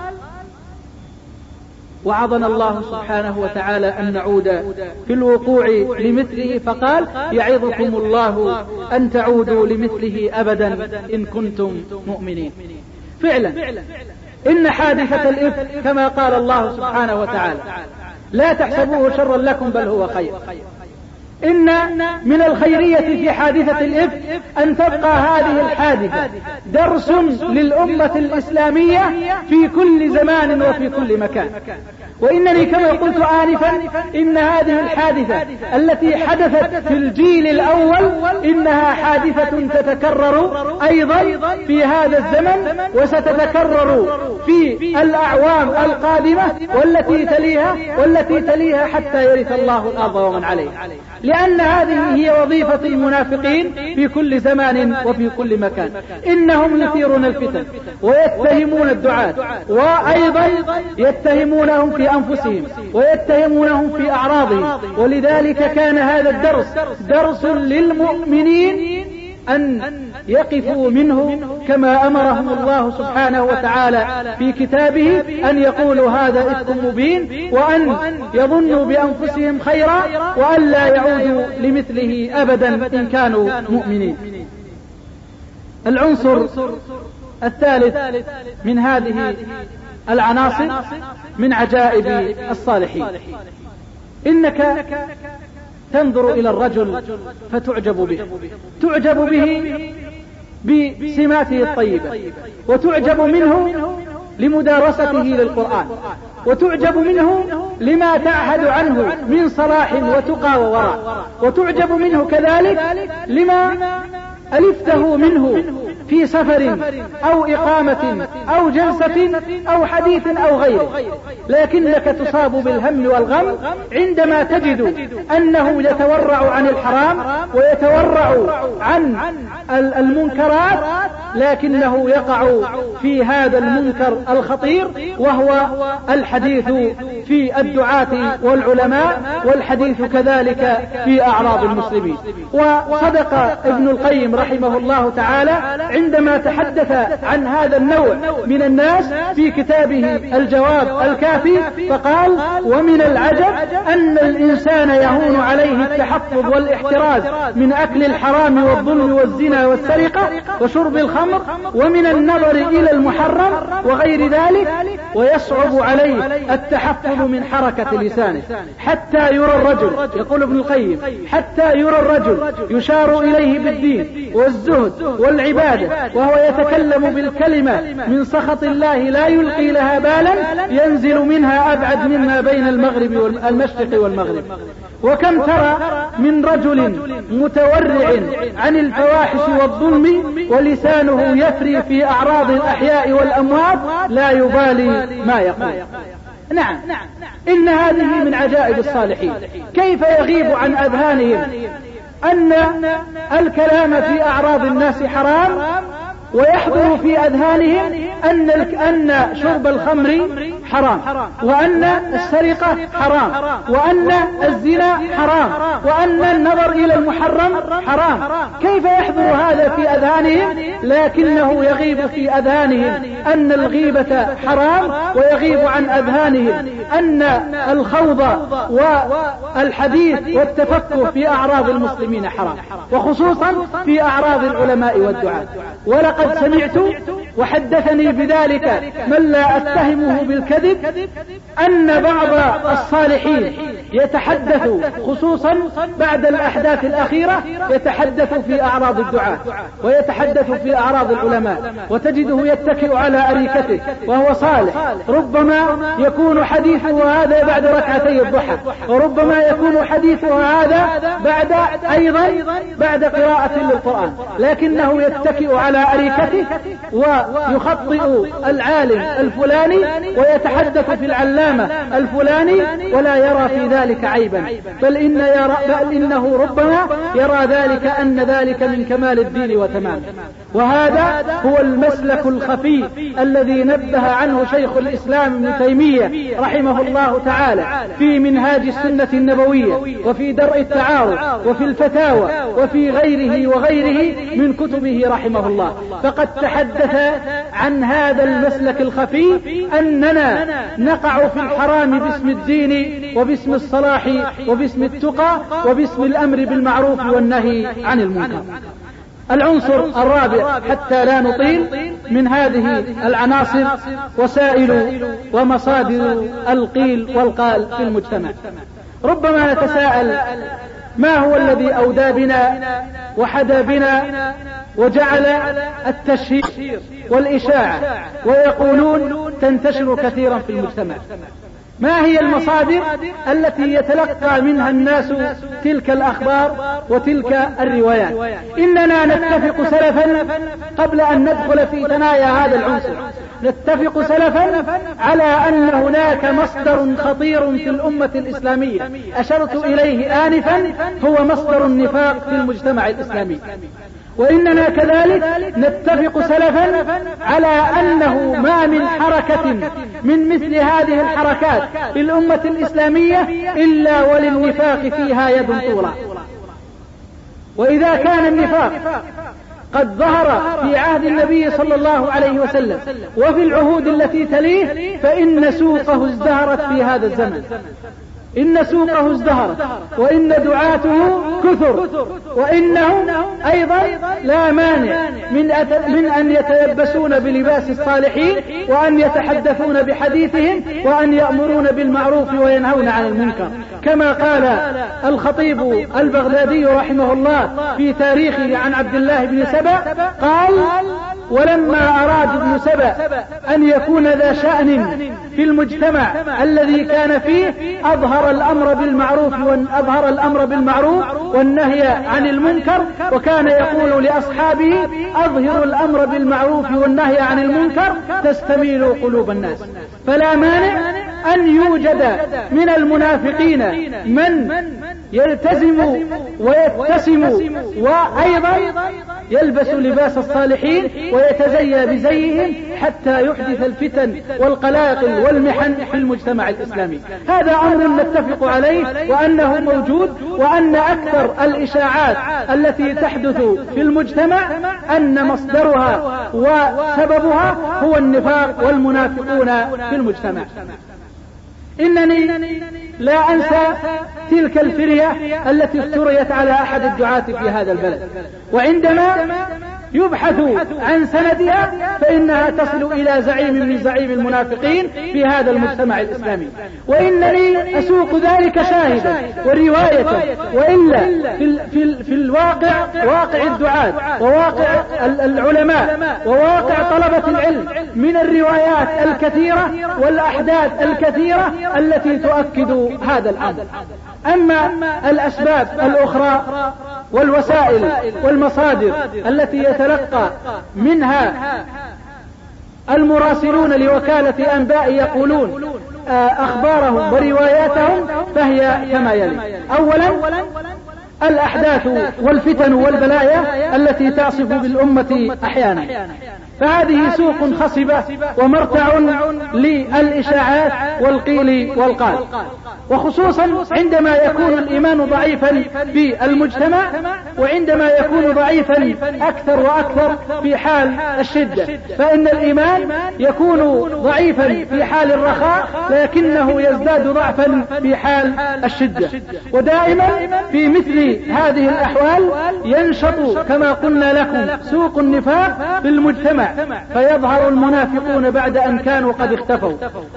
وعظنا الله سبحانه وتعالى أن نعود في الوقوع لمثله، فقال يعظكم الله أن تعودوا لمثله أبدا إن كنتم مؤمنين. فعلا إن حادثة الإفك كما قال الله سبحانه وتعالى لا تحسبوه شرا لكم بل هو خير. إن من الخيرية في حادثة الإفك أن تبقى هذه الحادثة درس للأمة الإسلامية في كل زمان وفي كل مكان. وإنني كما قلت آنفا إن هذه الحادثة التي حدثت في الجيل الأول إنها حادثة تتكرر أيضا في هذا الزمن، وستتكرر في الأعوام القادمة والتي تليها حتى يرث الله الأرض ومن عليها، لأن هذه هي وظيفة المنافقين في كل زمان وفي كل مكان. إنهم يثيرون الفتن ويتهمون الدعاة، وأيضا يتهمونهم في أنفسهم ويتهمونهم في أعراضهم. ولذلك كان هذا الدرس درس للمؤمنين أن يقفوا منه كما أمرهم الله سبحانه وتعالى في كتابه أن يقولوا هذا إفك مبين، وأن يظنوا بأنفسهم خيرا، وأن لا يعودوا لمثله أبدا إن كانوا مؤمنين. العنصر الثالث من هذه العناصر من عجائب الصالحين، إنك تنظر إلى الرجل فتعجب به، تعجب به بسماته الطيبة، وتعجب منه لمدارسته للقرآن، وتعجب منه لما تعهد عنه من صلاح وتقى وورع، وتعجب منه كذلك لما ألفته منه في سفر أو إقامة أو جلسة أو حديث أو غيره. لكنك تصاب بالهم والغم عندما تجد أنه يتورع عن الحرام ويتورع عن المنكرات، لكنه يقع في هذا المنكر الخطير وهو الحديث في الدعاة والعلماء، والحديث كذلك في أعراض المسلمين. وصدق ابن القيم رحمه الله تعالى عندما تحدث عن هذا النوع من الناس في كتابه الجواب الكافي، فقال ومن العجب أن الإنسان يهون عليه التحفظ والاحتراز من أكل الحرام والظلم والزنا والسرقة وشرب الخمر ومن النظر إلى المحرم وغير ذلك، ويصعب عليه التحفظ من حركة لسانه حتى يرى الرجل، يقول ابن القيم، حتى يرى الرجل يشار إليه بالدين والزهد والعبادة وهو يتكلم بالكلمة من سخط الله لا يلقي لها بالا، ينزل منها أبعد مما بين المشرق والمغرب. وكم ترى من رجل متورع عن الفواحش والظلم ولسانه يفري في أعراض الأحياء والأموات لا يبالي ما يقول. نعم، إن هذه من عجائب الصالحين، كيف يغيب عن أذهانهم أن الكلام في أعراض الناس حرام، ويحضر في أذهانهم أن شرب الخمر حرام، وأن السرقة حرام، وأن الزنا حرام، وأن النظر إلى المحرم حرام. كيف يحضر هذا في أذهانهم؟ لكنه يغيب في أذهانهم أن الغيبة حرام، ويغيب عن أذهانهم أن الخوض والحديث والتفكر في أعراض المسلمين حرام، وخصوصا في أعراض العلماء والدعاة. ولقد سمعت وحدثني بذلك من لا أتهمه بالكذب أن بعض الصالحين يتحدث خصوصا بعد الأحداث الأخيرة، يتحدث في أعراض الدعاة ويتحدث في أعراض العلماء، وتجده يتكئ على أريكته وهو صالح. ربما يكون حديثه هذا بعد ركعتي الضحى، وربما يكون حديثه هذا أيضا بعد قراءة للقرآن، لكنه يتكئ على أريكته ويخطئ العالم الفلاني ويتحدث في العلامة الفلاني ولا يرى في ذلك عيبا، بل إنه ربما يرى ذلك أن ذلك من كمال الدين وتمامه. وهذا هو المسلك الخفي الذي نبه عنه شيخ الإسلام ابن تيمية رحمه الله تعالى في منهاج السنة النبوية، وفي درء التعارض، وفي الفتاوى، وفي غيره وغيره من كتبه رحمه الله. فقد تحدث عن هذا المسلك الخفي أننا نقع في الحرام باسم الدين وباسم الصلاح وباسم التقى وباسم الأمر بالمعروف والنهي عن المنكر. العنصر الرابع حتى لا نطيل من هذه العناصر وسائل ومصادر القيل والقال في المجتمع. ربما نتساءل ما هو الذي أودى بنا وحدى بنا وجعل التشهير والإشاعة ويقولون تنتشر كثيرا في المجتمع؟ ما هي المصادر التي يتلقى منها الناس تلك الأخبار وتلك الروايات؟ إننا نتفق سلفا قبل أن ندخل في ثنايا هذا العنصر، نتفق سلفا على أن هناك مصدر خطير في الأمة الإسلامية أشرت إليه آنفا، هو مصدر النفاق في المجتمع الإسلامي. وإننا كذلك نتفق سلفا على أنه ما من حركة من مثل هذه الحركات في الأمة الإسلامية إلا وللنفاق فيها يد طولى. وإذا كان النفاق قد ظهر في عهد النبي صلى الله عليه وسلم وفي العهود التي تليه، فإن سوقه ازدهرت في هذا الزمن، إن سوقه ازدهرت، وإن دعاته كثر، وإنهم أيضا لا مانع من أن يتلبسون بلباس الصالحين، وأن يتحدثون بحديثهم، وأن يأمرون بالمعروف وينهون عن المنكر، كما قال الخطيب البغدادي رحمه الله في تاريخه عن عبد الله بن سبأ قال: ولما أراد ابن سبأ أن يكون ذا شأن في المجتمع الذي كان فيه أظهر الأمر بالمعروف والنهي عن المنكر، وكان يقول لأصحابه: أظهروا الأمر بالمعروف والنهي عن المنكر تستميل قلوب الناس. فلا مانع أن يوجد من المنافقين من يلتزم ويتسم وأيضا يلبس لباس الصالحين ويتزيى بزيهم حتى يحدث الفتن والقلاقل والمحن في المجتمع الإسلامي. هذا أمر نتفق عليه وأنه موجود، وأن أكثر الإشاعات التي تحدث في المجتمع أن مصدرها وسببها هو النفاق والمنافقون في المجتمع. إنني لا أنسى تلك الفرية التي افتريت على أحد الدعاة في هذا البلد، وعندما يبحث عن سندها فإنها تصل إلى زعيم من زعيم المنافقين في هذا المجتمع الإسلامي. وإنني أسوق ذلك شاهدا ورواية، وإلا في الواقع، واقع الدعاة وواقع العلماء وواقع طلبة العلم، من الروايات الكثيرة والأحداث الكثيرة التي تؤكد هذا الأمر. أما الأسباب الأخرى والوسائل والمصادر التي يتلقى منها المراسلون لوكالة أنباء يقولون أخبارهم ورواياتهم، فهي كما يلي: أولا الأحداث والفتن والبلايا التي تعصف بالأمة أحيانا. فهذه سوق خصبة ومرتع للإشاعات والقيل والقال، وخصوصا عندما يكون الإيمان ضعيفا في المجتمع، وعندما يكون ضعيفا أكثر وأكثر في حال الشدة. فإن الإيمان يكون ضعيفا في حال الرخاء، لكنه يزداد ضعفا في حال الشدة. ودائما في مثل هذه الأحوال ينشط كما قلنا لكم سوق النفاق في المجتمع، فيظهر المنافقون بعد أن كانوا قد اختفوا،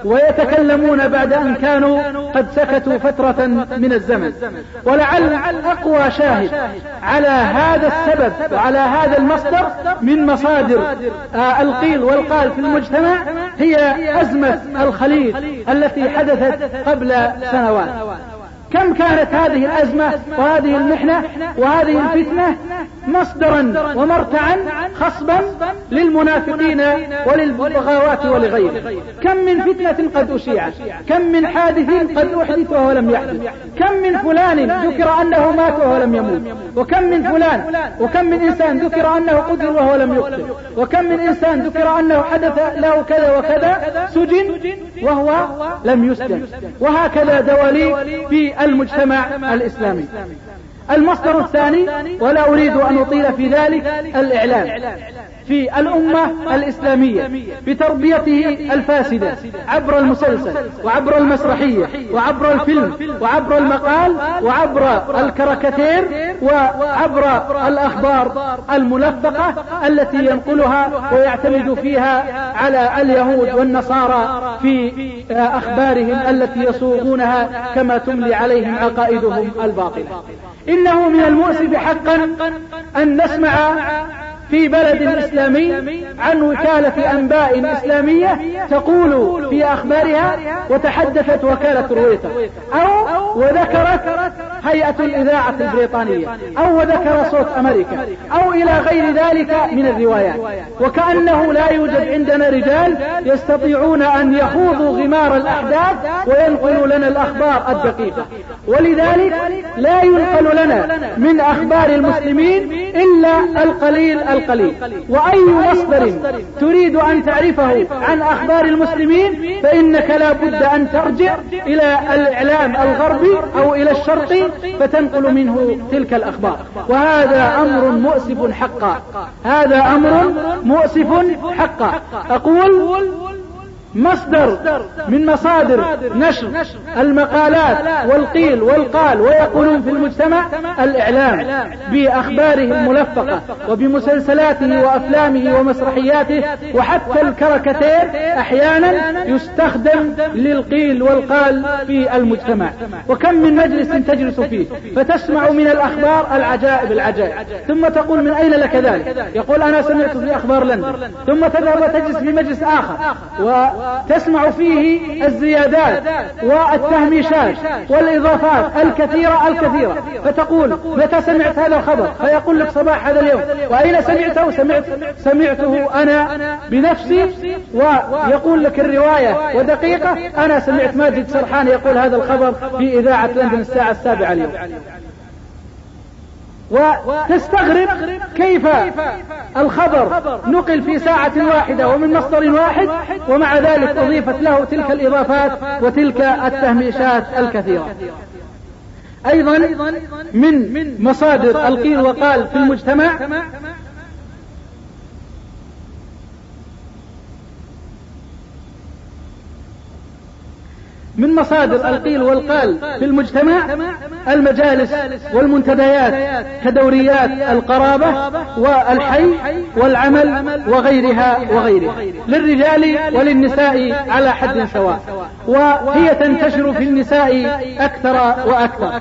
ويتكلمون بعد أن كانوا قد سكتوا فترة من الزمن. ولعل أقوى شاهد على هذا السبب وعلى هذا المصدر من مصادر القيل والقال في المجتمع هي أزمة الخليل التي حدثت قبل سنوات. كم كانت هذه الأزمة وهذه المحنة وهذه الفتنة مصدرا ومرتعا خصبا للمنافقين وللبغاوات ولغيره. كم من فتنة قد أشيعت، كم من حادث قد أحدث وهو لم يحدث، كم من فلان ذكر أنه مات وهو لم يموت، وكم من فلان وكم من إنسان ذكر أنه قتل وهو لم يقتل، وكم من إنسان ذكر أنه حدث له كذا وكذا سجن وهو لم يسجن. وهكذا دواليب في المجتمع الإسلامي. المصدر الثاني، ولا أريد أن أطيل في ذلك، الإعلام في الأمة الإسلامية بتربيته الفاسدة عبر المسلسل وعبر المسرحية وعبر الفيلم وعبر المقال وعبر الكاريكاتير وعبر الأخبار الملفقة التي ينقلها ويعتمد فيها على اليهود والنصارى في أخبارهم التي يصوغونها كما تملي عليهم عقائدهم الباطلة. إنه من المؤسف حقا أن نسمع في بلد إسلامي عن وكالة أنباء إسلامية تقول في أخبارها وتحدثت وكالة رويتر، أو وذكرت هيئة الإذاعة البريطانية، أو وذكر صوت أمريكا، أو إلى غير ذلك من الروايات، وكأنه لا يوجد عندنا رجال يستطيعون أن يخوضوا غمار الأحداث وينقلوا لنا الأخبار الدقيقة. ولذلك لا ينقل لنا من أخبار المسلمين إلا القليل القليل. وأي مصدر تريد أن تعرفه عن أخبار المسلمين فإنك لا بد أن ترجع إلى الإعلام الغربي أو إلى الشرقي فتنقل منه تلك الأخبار. وهذا أمر مؤسف حقا، هذا أمر مؤسف حقا. أقول مصدر من مصادر نشر المقالات والقيل والقال ويقولون في المجتمع الإعلام بأخباره الملفقة وبمسلسلاته وأفلامه ومسرحياته، وحتى الكاريكاتير أحيانا يستخدم للقيل والقال في المجتمع. وكم من مجلس تجلس فيه فتسمع من الأخبار العجائب العجائب، ثم تقول من أين لك ذلك؟ يقول أنا سمعت في أخبار لندن. ثم تذهب وتجلس في مجلس آخر وتسمع فيه الزيادات والتهميشات والإضافات الكثيرة فتقول متى سمعت هذا الخبر؟ فيقول لك صباح هذا اليوم. وأين سمعته؟ سمعته أنا بنفسي. ويقول لك الرواية ودقيقة. أنا سمعت ماجد سرحان يقول هذا الخبر في إذاعة لندن الساعة 7 اليوم. وتستغرب كيف الخبر نقل في ساعة واحدة ومن مصدر واحد، ومع ذلك أضيفت له تلك الإضافات وتلك التهميشات الكثيرة. أيضا من مصادر القيل وقال في المجتمع من مصادر القيل والقال في المجتمع المجالس والمنتديات كدوريات القرابة والحي والعمل وغيرها للرجال وللنساء على حد سواء، وهي تنتشر في النساء أكثر وأكثر.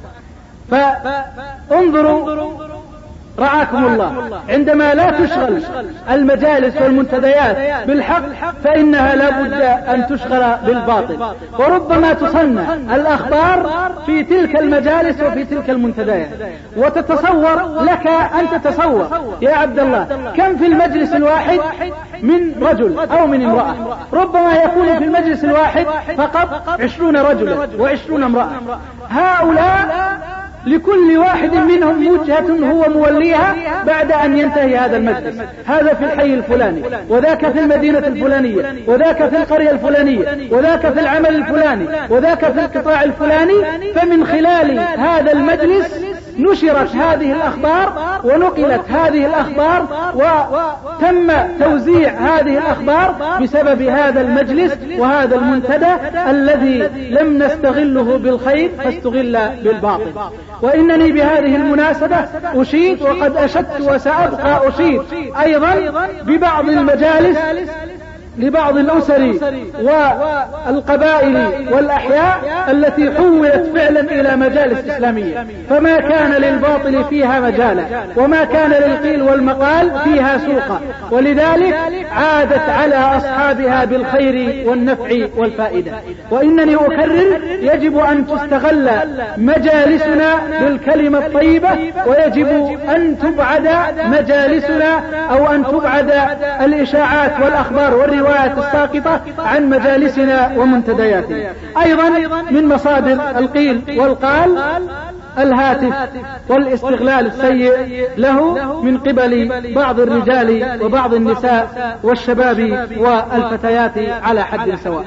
فانظروا رعاكم الله، عندما لا تشغل المجالس والمنتديات بالحق فإنها لا بد أن تشغل بالباطل، وربما تصنع الأخبار في تلك المجالس وفي تلك المنتديات. وتتصور لك أن تتصور يا عبد الله كم في المجلس الواحد من رجل أو من امرأة. ربما يكون في المجلس الواحد فقط 20 رجلا و20 امرأة. هؤلاء لكل واحد منهم وجهة هو موليها بعد أن ينتهي هذا المجلس. هذا في الحي الفلاني، وذاك في المدينة الفلانية، وذاك في القرية الفلانية، وذاك في العمل الفلاني، وذاك في القطاع الفلاني. فمن خلال هذا المجلس نشرت هذه الأخبار ونقلت هذه الأخبار وتم توزيع هذه الأخبار بسبب هذا المجلس وهذا المنتدى الذي لم نستغله بالخير فاستغل بالباطل. وإنني بهذه المناسبة أشيد، وقد أشدت وسأبقى أشيد أيضا ببعض المجالس لبعض الأسر والقبائل والأحياء التي حولت فعلا إلى مجالس إسلامية، فما كان للباطل فيها مجالا وما كان للقيل والمقال فيها سوقا، ولذلك عادت على أصحابها بالخير والنفع والفائدة. وإنني أكرر، يجب أن تستغل مجالسنا بالكلمة الطيبة، ويجب أن تبعد مجالسنا أو أن تبعد الإشاعات والأخبار والروايات الساقطة عن مجالسنا ومنتدياتنا. أيضا من مصادر القيل والقال الهاتف والاستغلال السيء له من قبل بعض الرجال وبعض النساء والشباب والفتيات على حد سواء.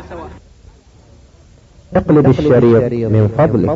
اقلب الشريط من فضلك.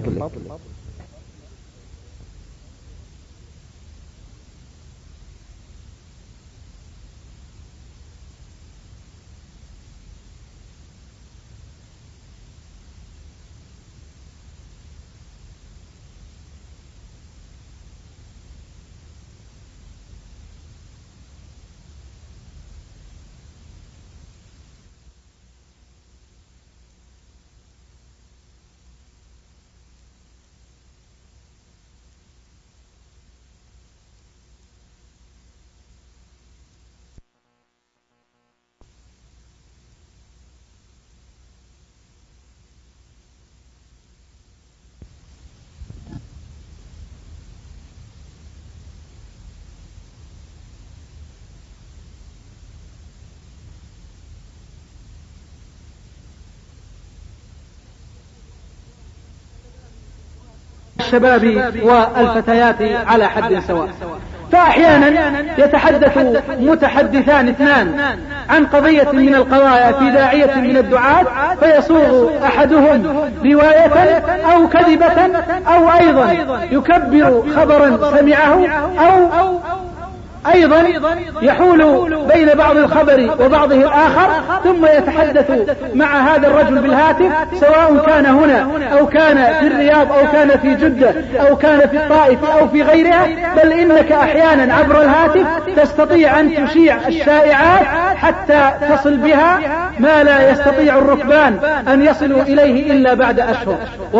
الشباب والفتيات على حد سواء. فأحيانا يتحدث متحدثان اثنان عن قضية من القضايا في داعية من الدعاة، فيصوغ أحدهم رواية أو كذبة أو أيضا يكبر خبرا سمعه أو أيضا يحول بين بعض الخبر وبعضه الآخر، ثم يتحدث مع هذا الرجل بالهاتف، سواء كان هنا أو كان في الرياض أو كان في جدة أو كان في الطائف أو في غيرها. بل إنك أحيانا عبر الهاتف تستطيع أن تشيع الشائعات حتى تصل بها ما لا يستطيع الركبان أن يصلوا إليه إلا بعد أشهر.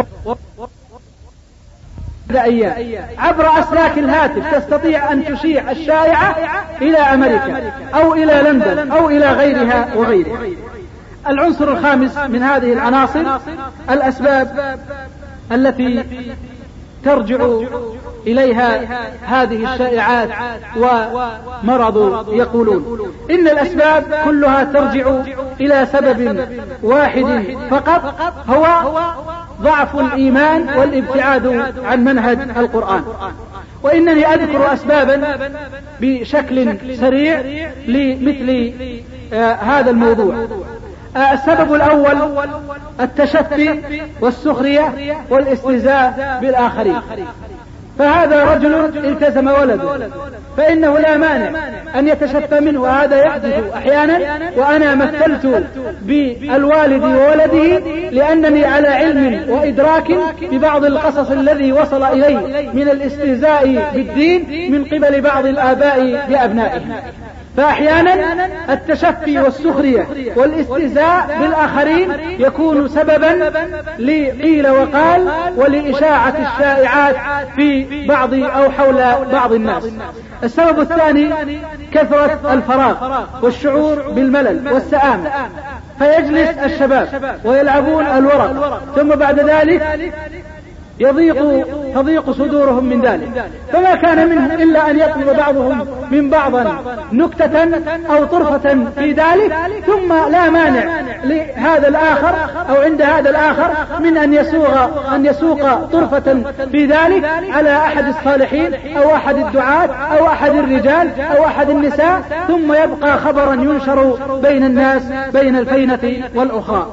عبر أسلاك الهاتف تستطيع أن تشيع الشائعة إلى أمريكا أو إلى لندن أو إلى غيرها وغيرها. العنصر الخامس من هذه العناصر الأسباب التي ترجع إليها هذه الشائعات ومرض. يقولون إن الأسباب كلها ترجع إلى سبب واحد فقط، هو ضعف الإيمان والابتعاد عن منهج القرآن. وإنني أذكر أسبابا بشكل سريع لمثل هذا الموضوع. السبب الأول التشفي والسخرية والاستهزاء بالآخرين. فهذا رجل التزم ولده، فإنه لا مانع أن يتشفى منه، وهذا يحدث أحيانا. وأنا مثلت بالوالد وولده لأنني على علم وإدراك ببعض القصص الذي وصل إليه من الاستهزاء بالدين من قبل بعض الآباء بأبنائهم. فأحيانا التشفي والسخرية والاستهزاء بالآخرين يكون سببا لقيل وقال ولإشاعة الشائعات في بعض أو حول بعض الناس. السبب الثاني كثرة الفراغ والشعور بالملل والسآمة، فيجلس الشباب ويلعبون الورق، ثم بعد ذلك يضيق تضيق صدورهم من ذلك، فما كان منهم إلا أن يطلب بعضهم من بعض نكتة أو طرفة في ذلك، ثم لا مانع لهذا الآخر أو عند هذا الآخر من أن يسوق طرفة في ذلك على أحد الصالحين أو أحد الدعاة أو أحد الرجال أو أحد النساء، ثم يبقى خبرا ينشر بين الناس بين الفينة والأخرى.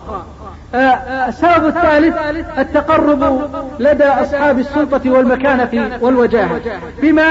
السبب الثالث التقرب لدى أصحاب السلطة والمكانة والوجاهة بما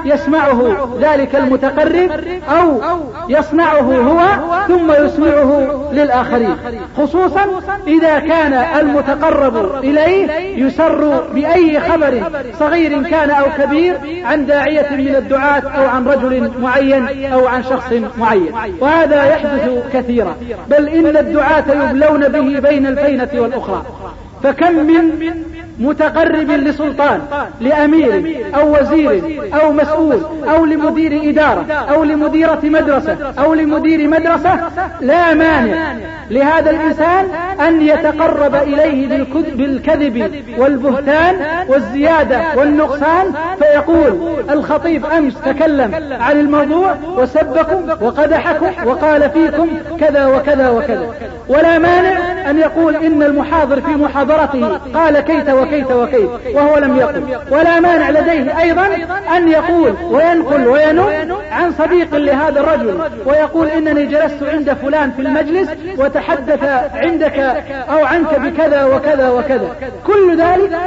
يسمعه ذلك المتقرب أو يصنعه هو ثم يسمعه للآخرين، خصوصا إذا كان المتقرب إليه يسر بأي خبر صغير كان أو كبير عن داعية من الدعاة أو عن رجل معين أو عن شخص معين، وهذا يحدث كثيرا، بل إن الدعاة يبلون به بين الفينة والأخرى. فكم من متقرب لسلطان، لأمير أو وزير أو مسؤول أو لمدير إدارة أو لمديرة مدرسة أو لمدير مدرسة، لا مانع لهذا الإنسان أن يتقرب إليه بالكذب والبهتان والزيادة والنقصان، فيقول الخطيب أمس تكلم عن الموضوع وسبكم وقدحكم وقال فيكم كذا وكذا وكذا، ولا مانع أن يقول إن المحاضر في محاضرته قال كيت وكيت وكيت وهو لم يقل، ولا مانع لديه أيضا أن يقول وينقل وينم عن صديق لهذا الرجل ويقول إنني جلست عند فلان في المجلس وتحدث عندك أو عنك بكذا وكذا وكذا. كل ذلك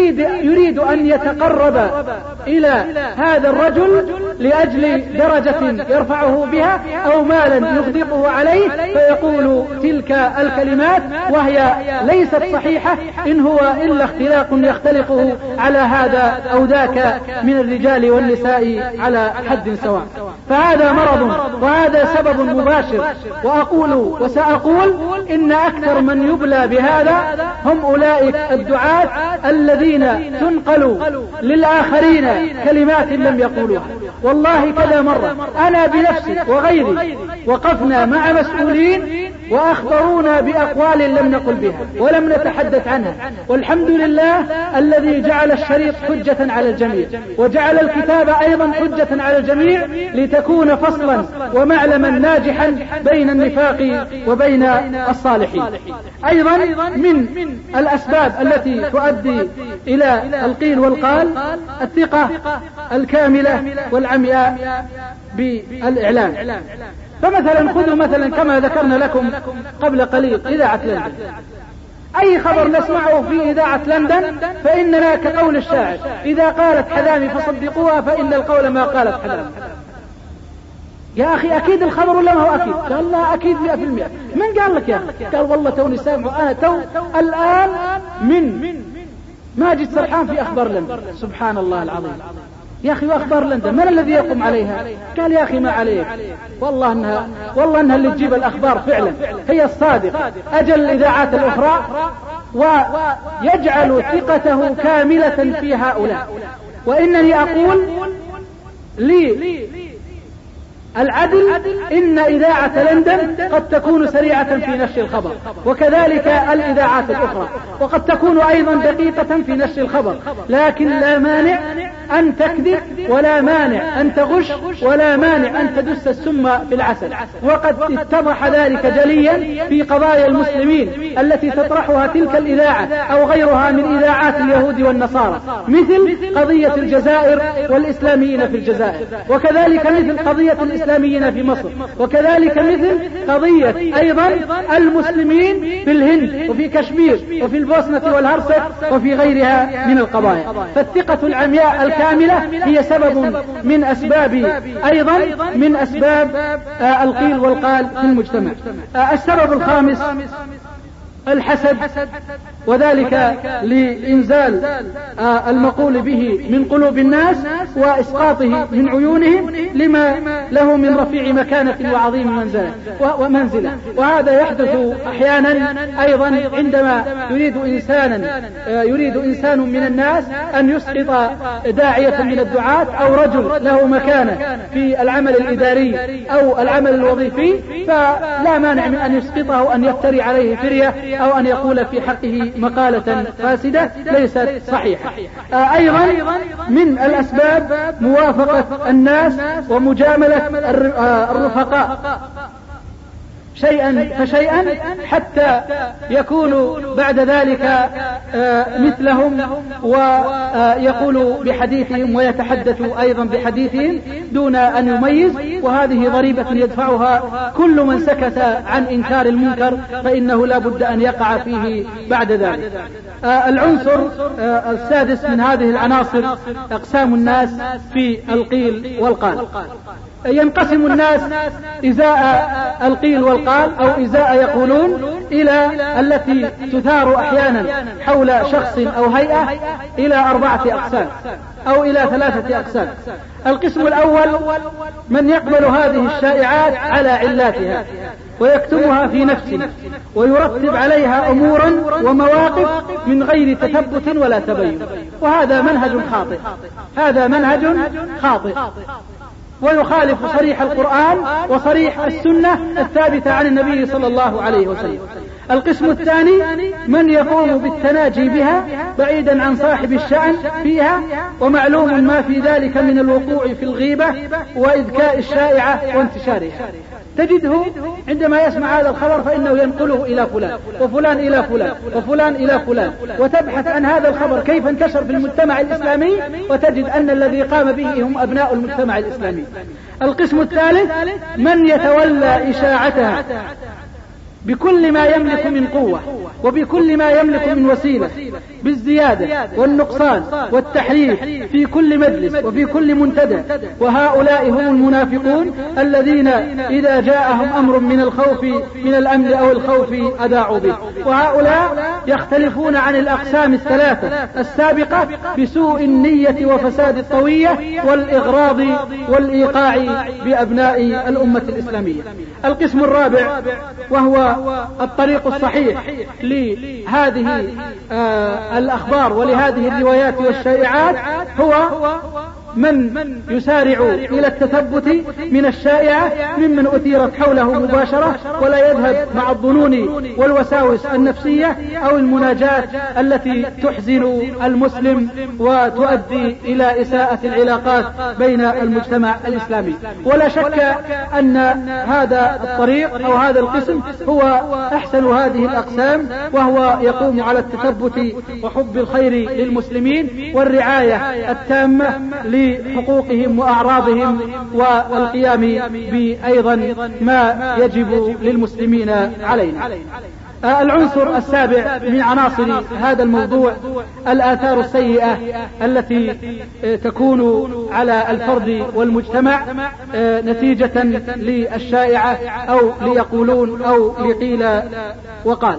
يريد أن يتقرب إلى هذا الرجل لأجل درجة يرفعه بها أو مالا يغدقه عليه، فيقول تلك الكلمات وهي ليست صحيحة إن هو إلا اختلاق يختلقه على هذا أو ذاك من الرجال والنساء على حد سواء. فهذا مرض وهذا سبب مباشر، وأقول وسأقول إن أكثر من يبلى بهذا هم أولئك الدعاة الذين تنقل للآخرين كلمات لم يقولوها. والله كذا مرة أنا بنفسي وغيري وقفنا مع مسؤولين وأخبرونا بأقوال لم نقل بها ولم نتحدث عنها، والحمد لله الذي جعل الشريط حجة على الجميع وجعل الكتاب أيضا حجة على الجميع لتكون فصلا ومعلما ناجحا بين النفاق وبين الصالحين. أيضا من الأسباب التي تؤدي إلى القيل والقال الثقة الكاملة والعمياء بالإعلام. فمثلا خذوا مثلا كما ذكرنا لكم قبل قليل إذاعة لندن، أي خبر نسمعه في إذاعة لندن فإننا كقول الشاعر إذا قالت حذامي فصدقوها فإن القول ما قالت حذامي. يا أخي أكيد الخبر ولا ما هو أكيد؟ قال لا أكيد 100%. من قال لك يا أخي؟ قال والله توني سامع أنا الآن من ماجد سرحان في أخبار لندن. سبحان الله العظيم يا أخي، وأخبار لندن من الذي يقوم عليها؟ قال يا أخي ما عليك، والله أنها اللي تجيب الأخبار فعلا هي الصادق أجل الإذاعات الأخرى، ويجعل ثقته كاملة في هؤلاء. وإنني أقول لي العدل إن إذاعة لندن قد تكون سريعة في نشر الخبر، وكذلك الإذاعات الأخرى، وقد تكون أيضا دقيقة في نشر الخبر، لكن لا مانع أن تكذب ولا مانع أن تغش ولا مانع أن تدس السم في العسل. وقد اتضح ذلك جليا في قضايا المسلمين التي تطرحها تلك الإذاعة أو غيرها من إذاعات اليهود والنصارى، مثل قضية الجزائر والإسلاميين في الجزائر، وكذلك مثل قضية الإسلاميين في مصر، وكذلك مثل قضية أيضا المسلمين في الهند وفي كشمير وفي البوسنة والهرسك وفي غيرها من القضايا. فالثقة العمياء الكاملة هي سبب من أسباب أيضا من أسباب القيل والقال في المجتمع. السبب الخامس الحسد، وذلك لإنزال المقول به من قلوب الناس وإسقاطه من عيونهم لما له من رفيع مكانة وعظيم منزلة. وهذا يحدث أحيانا أيضا عندما يريد إنسان من الناس أن يسقط داعية من الدعاة أو رجل له مكانة في العمل الإداري أو العمل الوظيفي، فلا مانع من أن يسقطه أن يفتري عليه فرية أو أن يقول في حقه مقالة فاسدة ليست صحيحة. أيضا من الأسباب موافقة الناس ومجاملة الرفقاء شيئا فشيئا حتى يكونوا بعد ذلك مثلهم ويقول بحديثهم ويتحدث أيضا بحديثهم دون أن يميز، وهذه ضريبة يدفعها كل من سكت عن إنكار المنكر فإنه لا بد أن يقع فيه بعد ذلك. العنصر السادس من هذه العناصر أقسام الناس في القيل والقال. ينقسم الناس إزاء القيل والقال أو إزاء يقولون إلى التي تثار أحيانا حول شخص أو هيئة إلى 4 أقسام أو إلى 3 أقسام. القسم الأول من يقبل هذه الشائعات على علاتها ويكتمها في نفسه ويرتب عليها أمورا ومواقف من غير تثبت ولا تبين، وهذا منهج خاطئ، هذا منهج خاطئ ويخالف صريح القرآن وصريح السنة الثابتة عن النبي صلى الله عليه وسلم. القسم الثاني من يقوم بالتناجي بها بعيدا عن صاحب الشأن فيها، ومعلوم ما في ذلك من الوقوع في الغيبة وإذكاء الشائعة وانتشارها. تجده عندما يسمع هذا الخبر فإنه ينقله إلى فلان وفلان إلى فلان وفلان إلى فلان، وتبحث عن هذا الخبر كيف انتشر في المجتمع الإسلامي وتجد أن الذي قام به هم أبناء المجتمع الإسلامي. القسم الثالث من يتولى إشاعتها بكل ما يملك من قوة وبكل ما يملك من وسيلة بالزيادة والنقصان والتحريف في كل مجلس وفي كل منتدى، وهؤلاء هم المنافقون الذين إذا جاءهم أمر من الخوف من الأمن أو الخوف أذاعوا به. وهؤلاء يختلفون عن الأقسام الثلاثة السابقة بسوء النية وفساد الطوية والإغراض والإيقاع بأبناء الأمة الإسلامية. القسم الرابع وهو الطريق الصحيح لهذه الأخبار ولهذه الروايات والشائعات هو من يسارع إلى التثبت من الشائعة ممن أثيرت حوله مباشرة ولا يذهب مع الظنون والوساوس النفسية أو المناجاة التي تحزن المسلم وتؤدي إلى إساءة العلاقات بين المجتمع الإسلامي. ولا شك أن هذا الطريق أو هذا القسم هو أحسن هذه الأقسام، وهو يقوم على التثبت وحب الخير للمسلمين والرعاية التامة لحقوقهم وأعراضهم والقيام بأيضا ما يجب للمسلمين علينا. العنصر السابع من عناصر هذا الموضوع الآثار السيئة التي تكون على الفرد والمجتمع نتيجة للشائعة أو ليقولون أو لقيل وقال.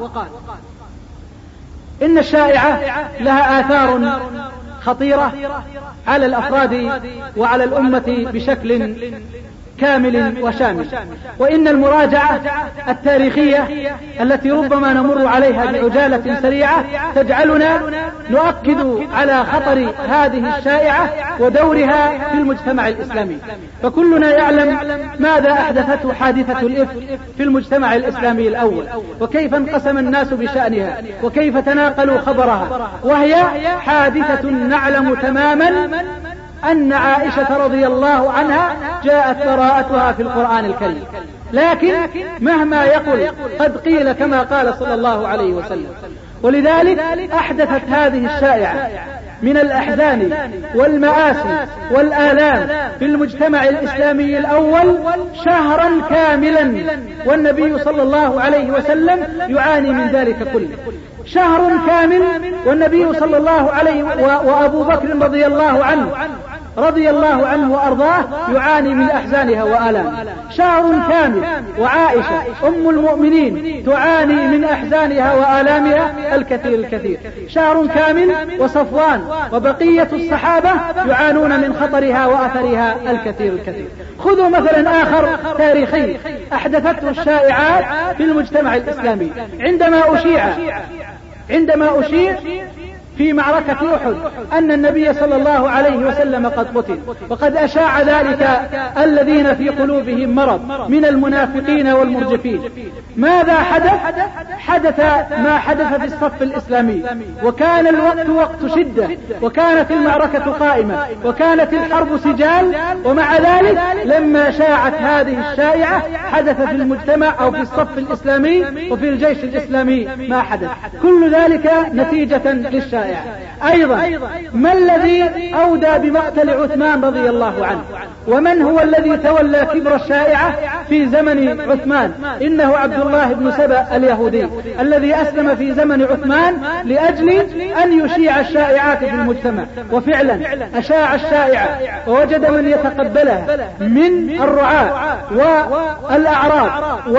إن الشائعة لها آثار خطيرة على الأفراد وعلى الأمة بشكل كامل وشامل، وإن المراجعة التاريخية التي ربما نمر عليها بعجالة سريعة تجعلنا نؤكد على خطر هذه الشائعة ودورها في المجتمع الإسلامي. فكلنا يعلم ماذا أحدثته حادثة الإفك في المجتمع الإسلامي الأول، وكيف انقسم الناس بشأنها وكيف تناقلوا خبرها، وهي حادثة نعلم تماما أن عائشة رضي الله عنها جاءت براءتها في القرآن الكريم، لكن مهما يقل قد قيل كما قال صلى الله عليه وسلم. ولذلك أحدثت هذه الشائعة من الأحزان والمآسي والآلام في المجتمع الإسلامي الأول شهرا كاملا، والنبي صلى الله عليه وسلم يعاني من ذلك كله. شهر كامل والنبي صلى الله عليه وأبو بكر رضي الله عنه وأرضاه يعاني من أحزانها وآلامها. شهر كامل وعائشة أم المؤمنين تعاني من أحزانها وآلامها الكثير. شهر كامل وصفوان وبقية الصحابة يعانون من خطرها وأثرها الكثير. خذوا مثلا آخر تاريخي أحدثته الشائعات في المجتمع الإسلامي عندما أشيع في معركة أحد أن النبي صلى الله عليه وسلم قد قتل، وقد أشاع ذلك الذين في قلوبهم مرض من المنافقين والمرجفين. ماذا حدث؟ حدث ما حدث في الصف الإسلامي، وكان الوقت وقت شدة، وكانت المعركة قائمة، وكانت الحرب سجال، ومع ذلك لما شاعت هذه الشائعة حدث في المجتمع أو في الصف الإسلامي وفي الجيش الإسلامي ما حدث. كل ذلك نتيجة للشائعة. أيضا ما الذي أودى بمقتل عثمان رضي الله عنه؟ ومن هو الذي تولى كبر الشائعة في زمن عثمان؟ إنه عبد الله بن سبأ اليهودي الذي أسلم في زمن عثمان لأجل أن يشيع الشائعات في المجتمع، وفعلا أشاع الشائعة ووجد من يتقبلها من الرعاة والأعراب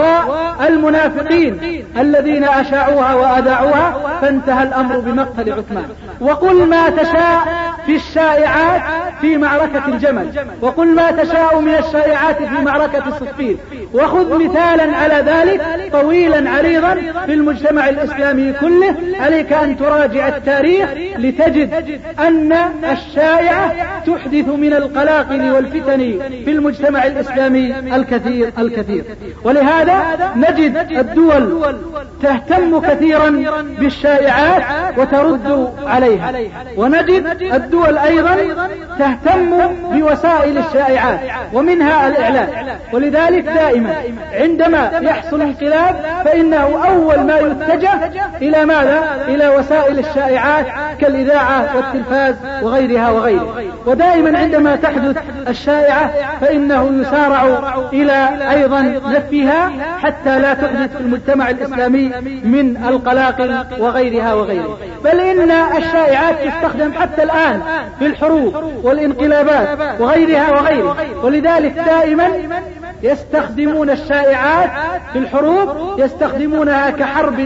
والمنافقين الذين أشاعوها وأذاعوها، فانتهى الأمر بمقتل عثمان. وقل ما تشاء في الشائعات في معركة الجمل، وقل ما تشاء من الشائعات في معركة صفين، وخذ مثالا على ذلك طويلا عريضا في المجتمع الإسلامي كله. عليك أن تراجع التاريخ لتجد أن الشائعة تحدث من القلاقل والفتن في المجتمع الإسلامي الكثير. ولهذا نجد الدول تهتم كثيرا بالشائعات وترد عليها، ونجد الدول أيضا تهتم بوسائل الشائعات ومنها الإعلام. ولذلك دائما عندما يحصل انقلاب فإنه أول ما يتجه إلى ماذا؟ إلى وسائل الشائعات كالإذاعة والتلفاز وغيرها. ودائما عندما تحدث الشائعة فإنه يسارع إلى أيضا نفيها حتى لا تحدث في المجتمع الإسلامي من القلاقل وغيرها. بل إن الشائعات تستخدم حتى الآن في الحروب والانقلابات وغيرها. ولذلك دائما يستخدمون الشائعات في الحروب، يستخدمونها كحرب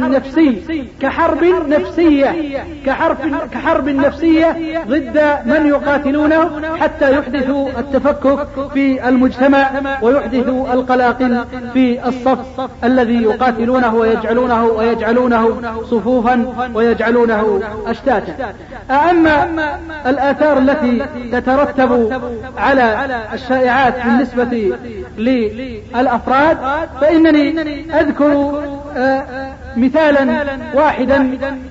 نفسية ضد من يقاتلونه حتى يحدثوا التفكك في المجتمع ويحدثوا القلاقل في الصف الذي يقاتلونه ويجعلونه صفوفا ويجعلونه أشتاتا. أما الآثار التي تترتب على الشائعات بالنسبة للأفراد فإنني أذكر مثالا واحدا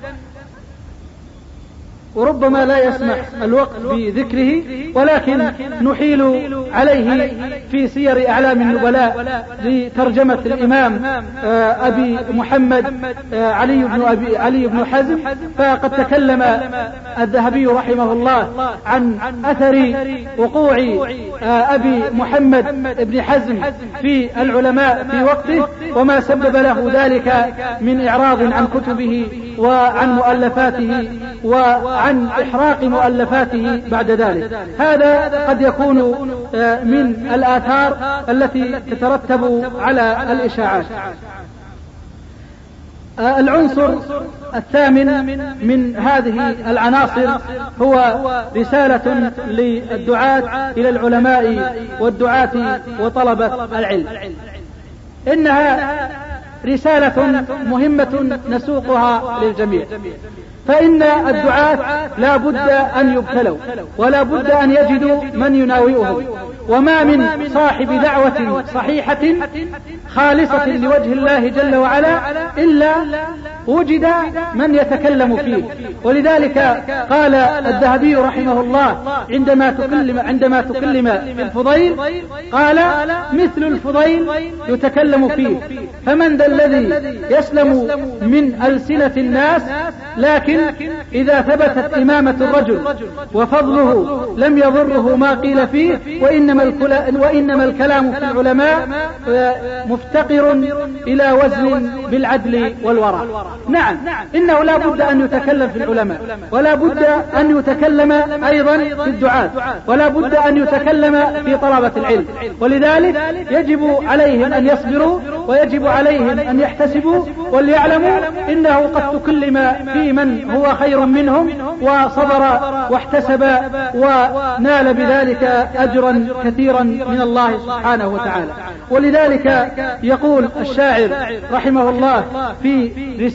وربما لا يسمح الوقت بذكره، ولكن نحيل عليه في سير أعلام النبلاء لترجمة الإمام أبي محمد علي بن حزم. فقد تكلم الذهبي رحمه الله عن أثر وقوع أبي محمد بن حزم في العلماء في وقته، وما سبب له ذلك من إعراض عن كتبه وعن مؤلفاته وعن إحراق مؤلفاته بعد ذلك. هذا قد يكون من الآثار التي تترتب على الإشاعات. العنصر الثامن من هذه العناصر هو رسالة للدعاة إلى العلماء والدعاة وطلبة العلم. إنها رسالة مهمة نسوقها للجميع، فإن الدعاة لا بد أن يبتلوا ولا بد أن يجدوا من يناوئهم، وما من صاحب دعوة صحيحة خالصة لوجه الله جل وعلا إلا وجد من يتكلم فيه. ولذلك قال الذهبي رحمه الله عندما تكلم في الفضيل قال: مثل الفضيل يتكلم فيه، فمن ذا الذي يسلم من ألسنة الناس؟ لكن إذا ثبتت إمامة الرجل وفضله لم يضره ما قيل فيه، وإنما الكلام في العلماء مفتقر إلى وزن بالعدل والورع. نعم، إنه لا بد أن يتكلم في العلماء، ولا بد أن يتكلم أيضا في الدعاة، ولا بد أن يتكلم في طلبة العلم. ولذلك يجب عليهم أن يصبروا، ويجب عليهم أن يحتسبوا، وليعلموا إنه قد تكلم في من هو خير منهم وصبر واحتسب ونال بذلك أجرا كثيرا من الله سبحانه وتعالى. ولذلك يقول الشاعر رحمه الله في رسالة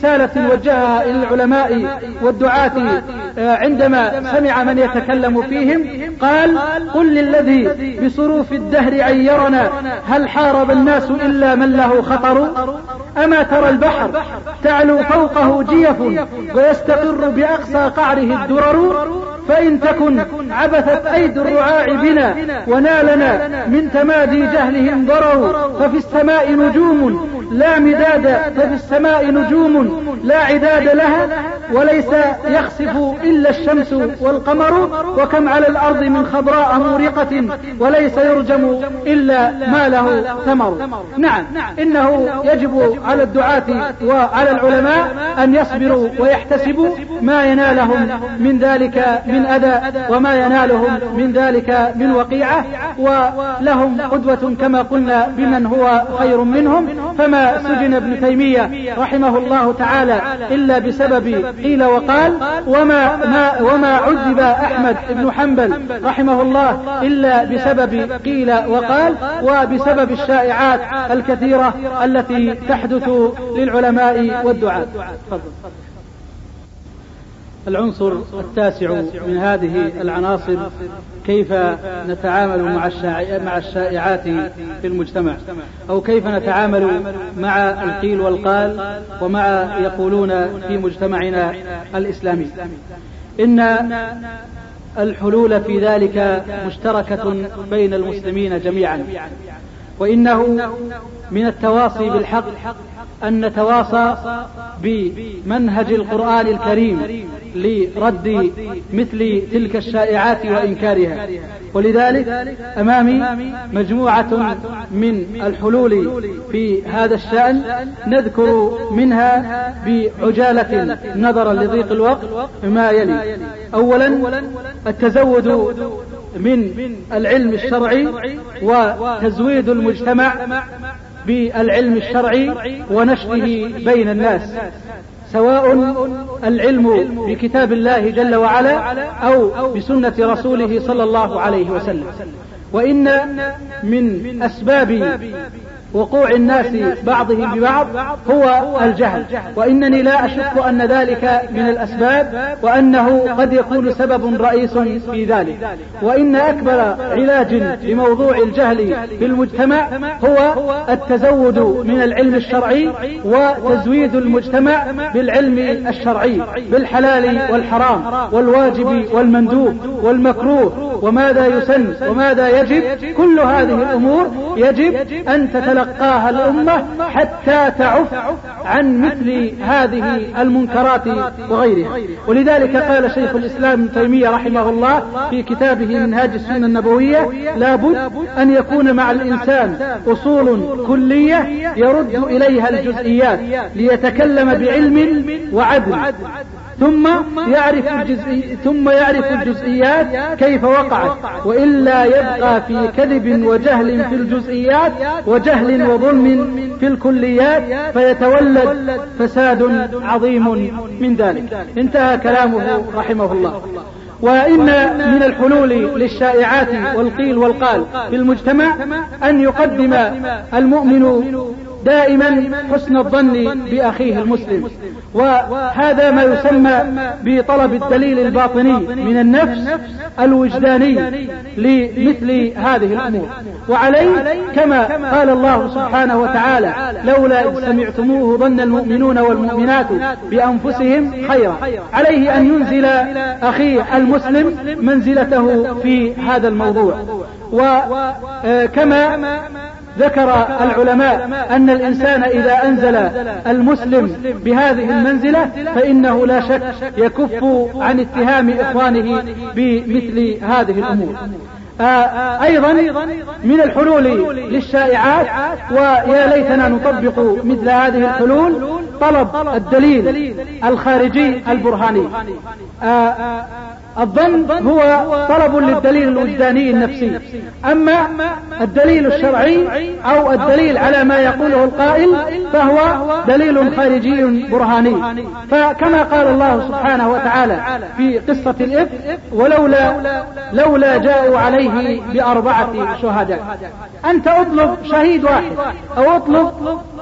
رسالة وجهها إلى العلماء والدعاة عندما سمع من يتكلم فيهم قال: قل للذي بصروف الدهر عيرنا هل حارب الناس إلا من له خطر؟ أما ترى البحر تعلو فوقه جيف ويستقر بأقصى قعره الدرر؟ فإن تكن عبثت أيدي الرعاع بنا ونالنا من تمادي جهلهم ضرر. ففي السماء نجوم لا مداد، ففي السماء نجوم لا عداد لها، وليس يخسف إلا الشمس والقمر. وكم على الأرض من خضراء مورقة وليس يرجم إلا ما له ثمر. نعم، إنه يجب على الدعاة وعلى العلماء أن يصبروا ويحتسبوا ما ينالهم من ذلك من أذى وما ينالهم من ذلك من وقيعة، ولهم قدوة كما قلنا بمن هو خير منهم. فما سجن ابن تيمية رحمه الله تعالى إلا بسبب قيل وقال، وما عذب أحمد بن حنبل رحمه الله إلا بسبب قيل وقال، وبسبب الشائعات الكثيرة التي تحدث للعلماء والدعاة. العنصر التاسع من هذه العناصر: كيف نتعامل مع الشائعات في المجتمع، أو كيف نتعامل مع القيل والقال ومع يقولون في مجتمعنا الإسلامي. إن الحلول في ذلك مشتركة بين المسلمين جميعا، وإنه من التواصي بالحق أن نتواصى بمنهج القرآن الكريم لرد مثل تلك الشائعات وإنكارها. ولذلك أمامي مجموعة من الحلول في هذا الشأن، نذكر منها بعجالة نظرا لضيق الوقت ما يلي: أولا، التزود من العلم الشرعي وتزويد المجتمع بالعلم الشرعي ونشره بين الناس، سواء العلم بكتاب الله جل وعلا أو بسنة رسوله صلى الله عليه وسلم. وإن من أسباب وقوع الناس بعضهم ببعض هو الجهل، وإنني لا أشك أن ذلك من الأسباب، وأنه قد يكون سبب رئيس في ذلك. وإن أكبر علاج لموضوع الجهل في المجتمع هو التزود من العلم الشرعي وتزويد المجتمع بالعلم الشرعي بالحلال والحرام والواجب والمندوب والمكروه وماذا يسن وماذا يجب. كل هذه الأمور يجب أن تتلقاها الأمة حتى تعف عن مثل هذه المنكرات وغيرها. ولذلك قال شيخ الإسلام ابن تيمية رحمه الله في كتابه منهاج السنة النبوية: لابد أن يكون مع الإنسان أصول كلية يرد إليها الجزئيات ليتكلم بعلم وعدل، ثم يعرف الجزئيات كيف وقعت، وإلا يبقى في كذب وجهل في الجزئيات وجهل وظلم في الكليات، فيتولد فساد عظيم من ذلك. انتهى كلامه رحمه الله. وإن من الحلول للشائعات والقيل والقال في المجتمع أن يقدم المؤمن دائما حسن الظن بأخيه المسلم، وهذا ما يسمى بطلب الدليل الباطني من النفس الوجداني لمثل هذه الأمور. وعليه كما قال الله سبحانه وتعالى: لولا إذ سمعتموه ظن المؤمنون والمؤمنات بأنفسهم خيرا. عليه أن ينزل أخيه المسلم منزلته في هذا الموضوع. وكما ذكر العلماء أن الإنسان إذا أنزل المسلم بهذه المنزلة فإنه لا شك يكف عن اتهام إخوانه بمثل هذه الأمور. أيضا من الحلول للشائعات، ويا ليتنا نطبق مثل هذه الحلول، طلب الدليل الخارجي البرهاني. الظن هو طلب للدليل الوجداني النفسي، أما الدليل الشرعي أو الدليل على ما يقوله القائل فهو دليل خارجي برهاني. فكما قال الله سبحانه وتعالى في قصة الإفك: ولولا جاءوا عليه ب4 شهداء. أنت أطلب شهيد واحد أو أطلب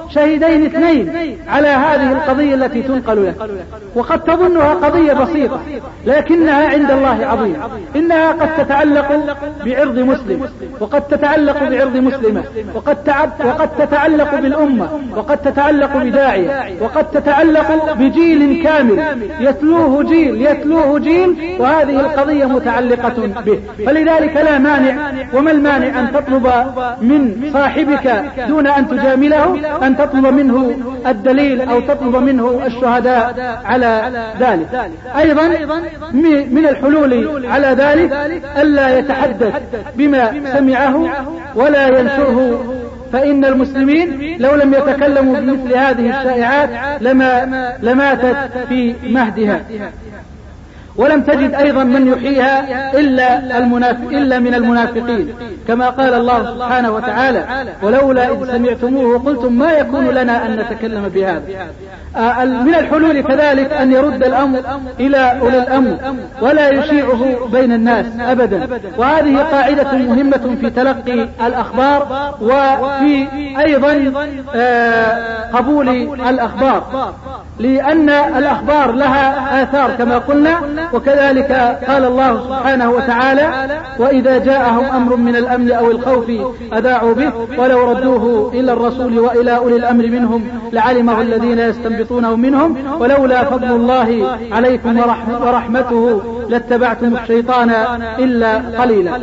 شهيدين اثنين على هذه القضية التي تنقل لك، وقد تظنها قضية بسيطة لكنها عند الله عظيمة. إنها قد تتعلق بعرض مسلم، وقد تتعلق بعرض مسلمة، وقد تتعلق بالأمة، وقد تتعلق بداعية، وقد تتعلق بجيل كامل يتلوه جيل، وهذه القضية متعلقة به. فلذلك لا مانع، وما المانع أن تطلب من صاحبك دون أن تجامله أن تطلب منه الدليل أو تطلب منه الشهداء على ذلك. أيضا من الحلول على ذلك ألا يتحدث بما سمعه ولا ينشره، فإن المسلمين لو لم يتكلموا بمثل هذه الشائعات لماتت في مهدها، ولم تجد أيضا من يحييها إلا من المنافقين، كما قال الله سبحانه وتعالى: ولولا إذ سمعتموه قلتم ما يكون لنا أن نتكلم بهذا. من الحلول كذلك أن يرد الأمر إلى أولي الأمر ولا يشيعه بين الناس أبدا، وهذه قاعدة مهمة في تلقي الأخبار وفي أيضا قبول الأخبار، لأن الأخبار لها آثار كما قلنا. وكذلك قال الله سبحانه وتعالى: وإذا جاءهم أمر من الأمن أو الخوف أذاعوا به ولو ردوه إلى الرسول وإلى أولي الأمر منهم لعلمه الذين يستنبطونه منهم ولولا فضل الله عليكم ورحمته لاتبعتم الشيطان إلا قليلا.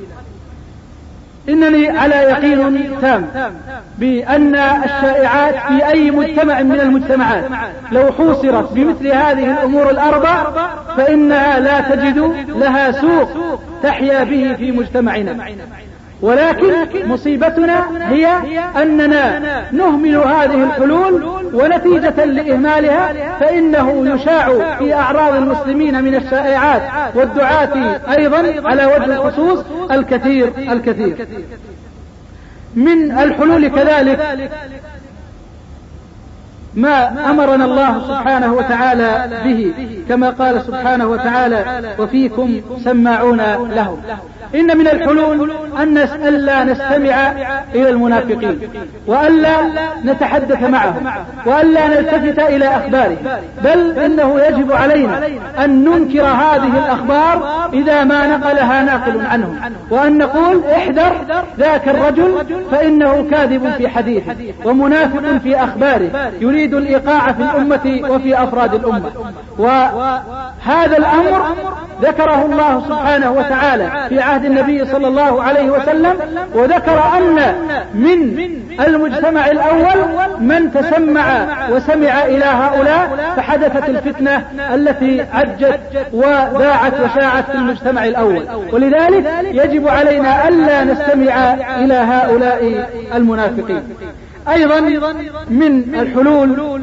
إنني على يقين تام بأن الشائعات في أي مجتمع من المجتمعات لو حوصرت بمثل هذه الأمور الأربع فإنها لا تجد لها سوق تحيا به في مجتمعنا، ولكن مصيبتنا هي أننا نهمل هذه الحلول، ونتيجة لإهمالها فإنه يشاع في أعراض المسلمين من الشائعات والدعاة أيضا على وجه الخصوص الكثير. من الحلول كذلك ما أمرنا الله سبحانه وتعالى به، كما قال سبحانه وتعالى: وفيكم سماعون لهم. إن من الحلول أن ألا نستمع إلى المنافقين، وألا نتحدث معهم، وألا نلتفت إلى أخبارهم، بل إنه يجب علينا أن ننكر هذه الأخبار إذا ما نقلها ناقل عنهم، وأن نقول: احذر ذاك الرجل فإنه كاذب في حديثه ومنافق في أخباره يريد الإيقاع في الأمة وفي أفراد الأمة. وهذا الأمر ذكره الله سبحانه وتعالى في عهد النبي صلى الله عليه وسلم، وذكر أن من المجتمع الأول من تسمع وسمع إلى هؤلاء، فحدثت الفتنة التي عجت وذاعت وشاعت في المجتمع الأول. ولذلك يجب علينا ألا نستمع إلى هؤلاء المنافقين. أيضا من الحلول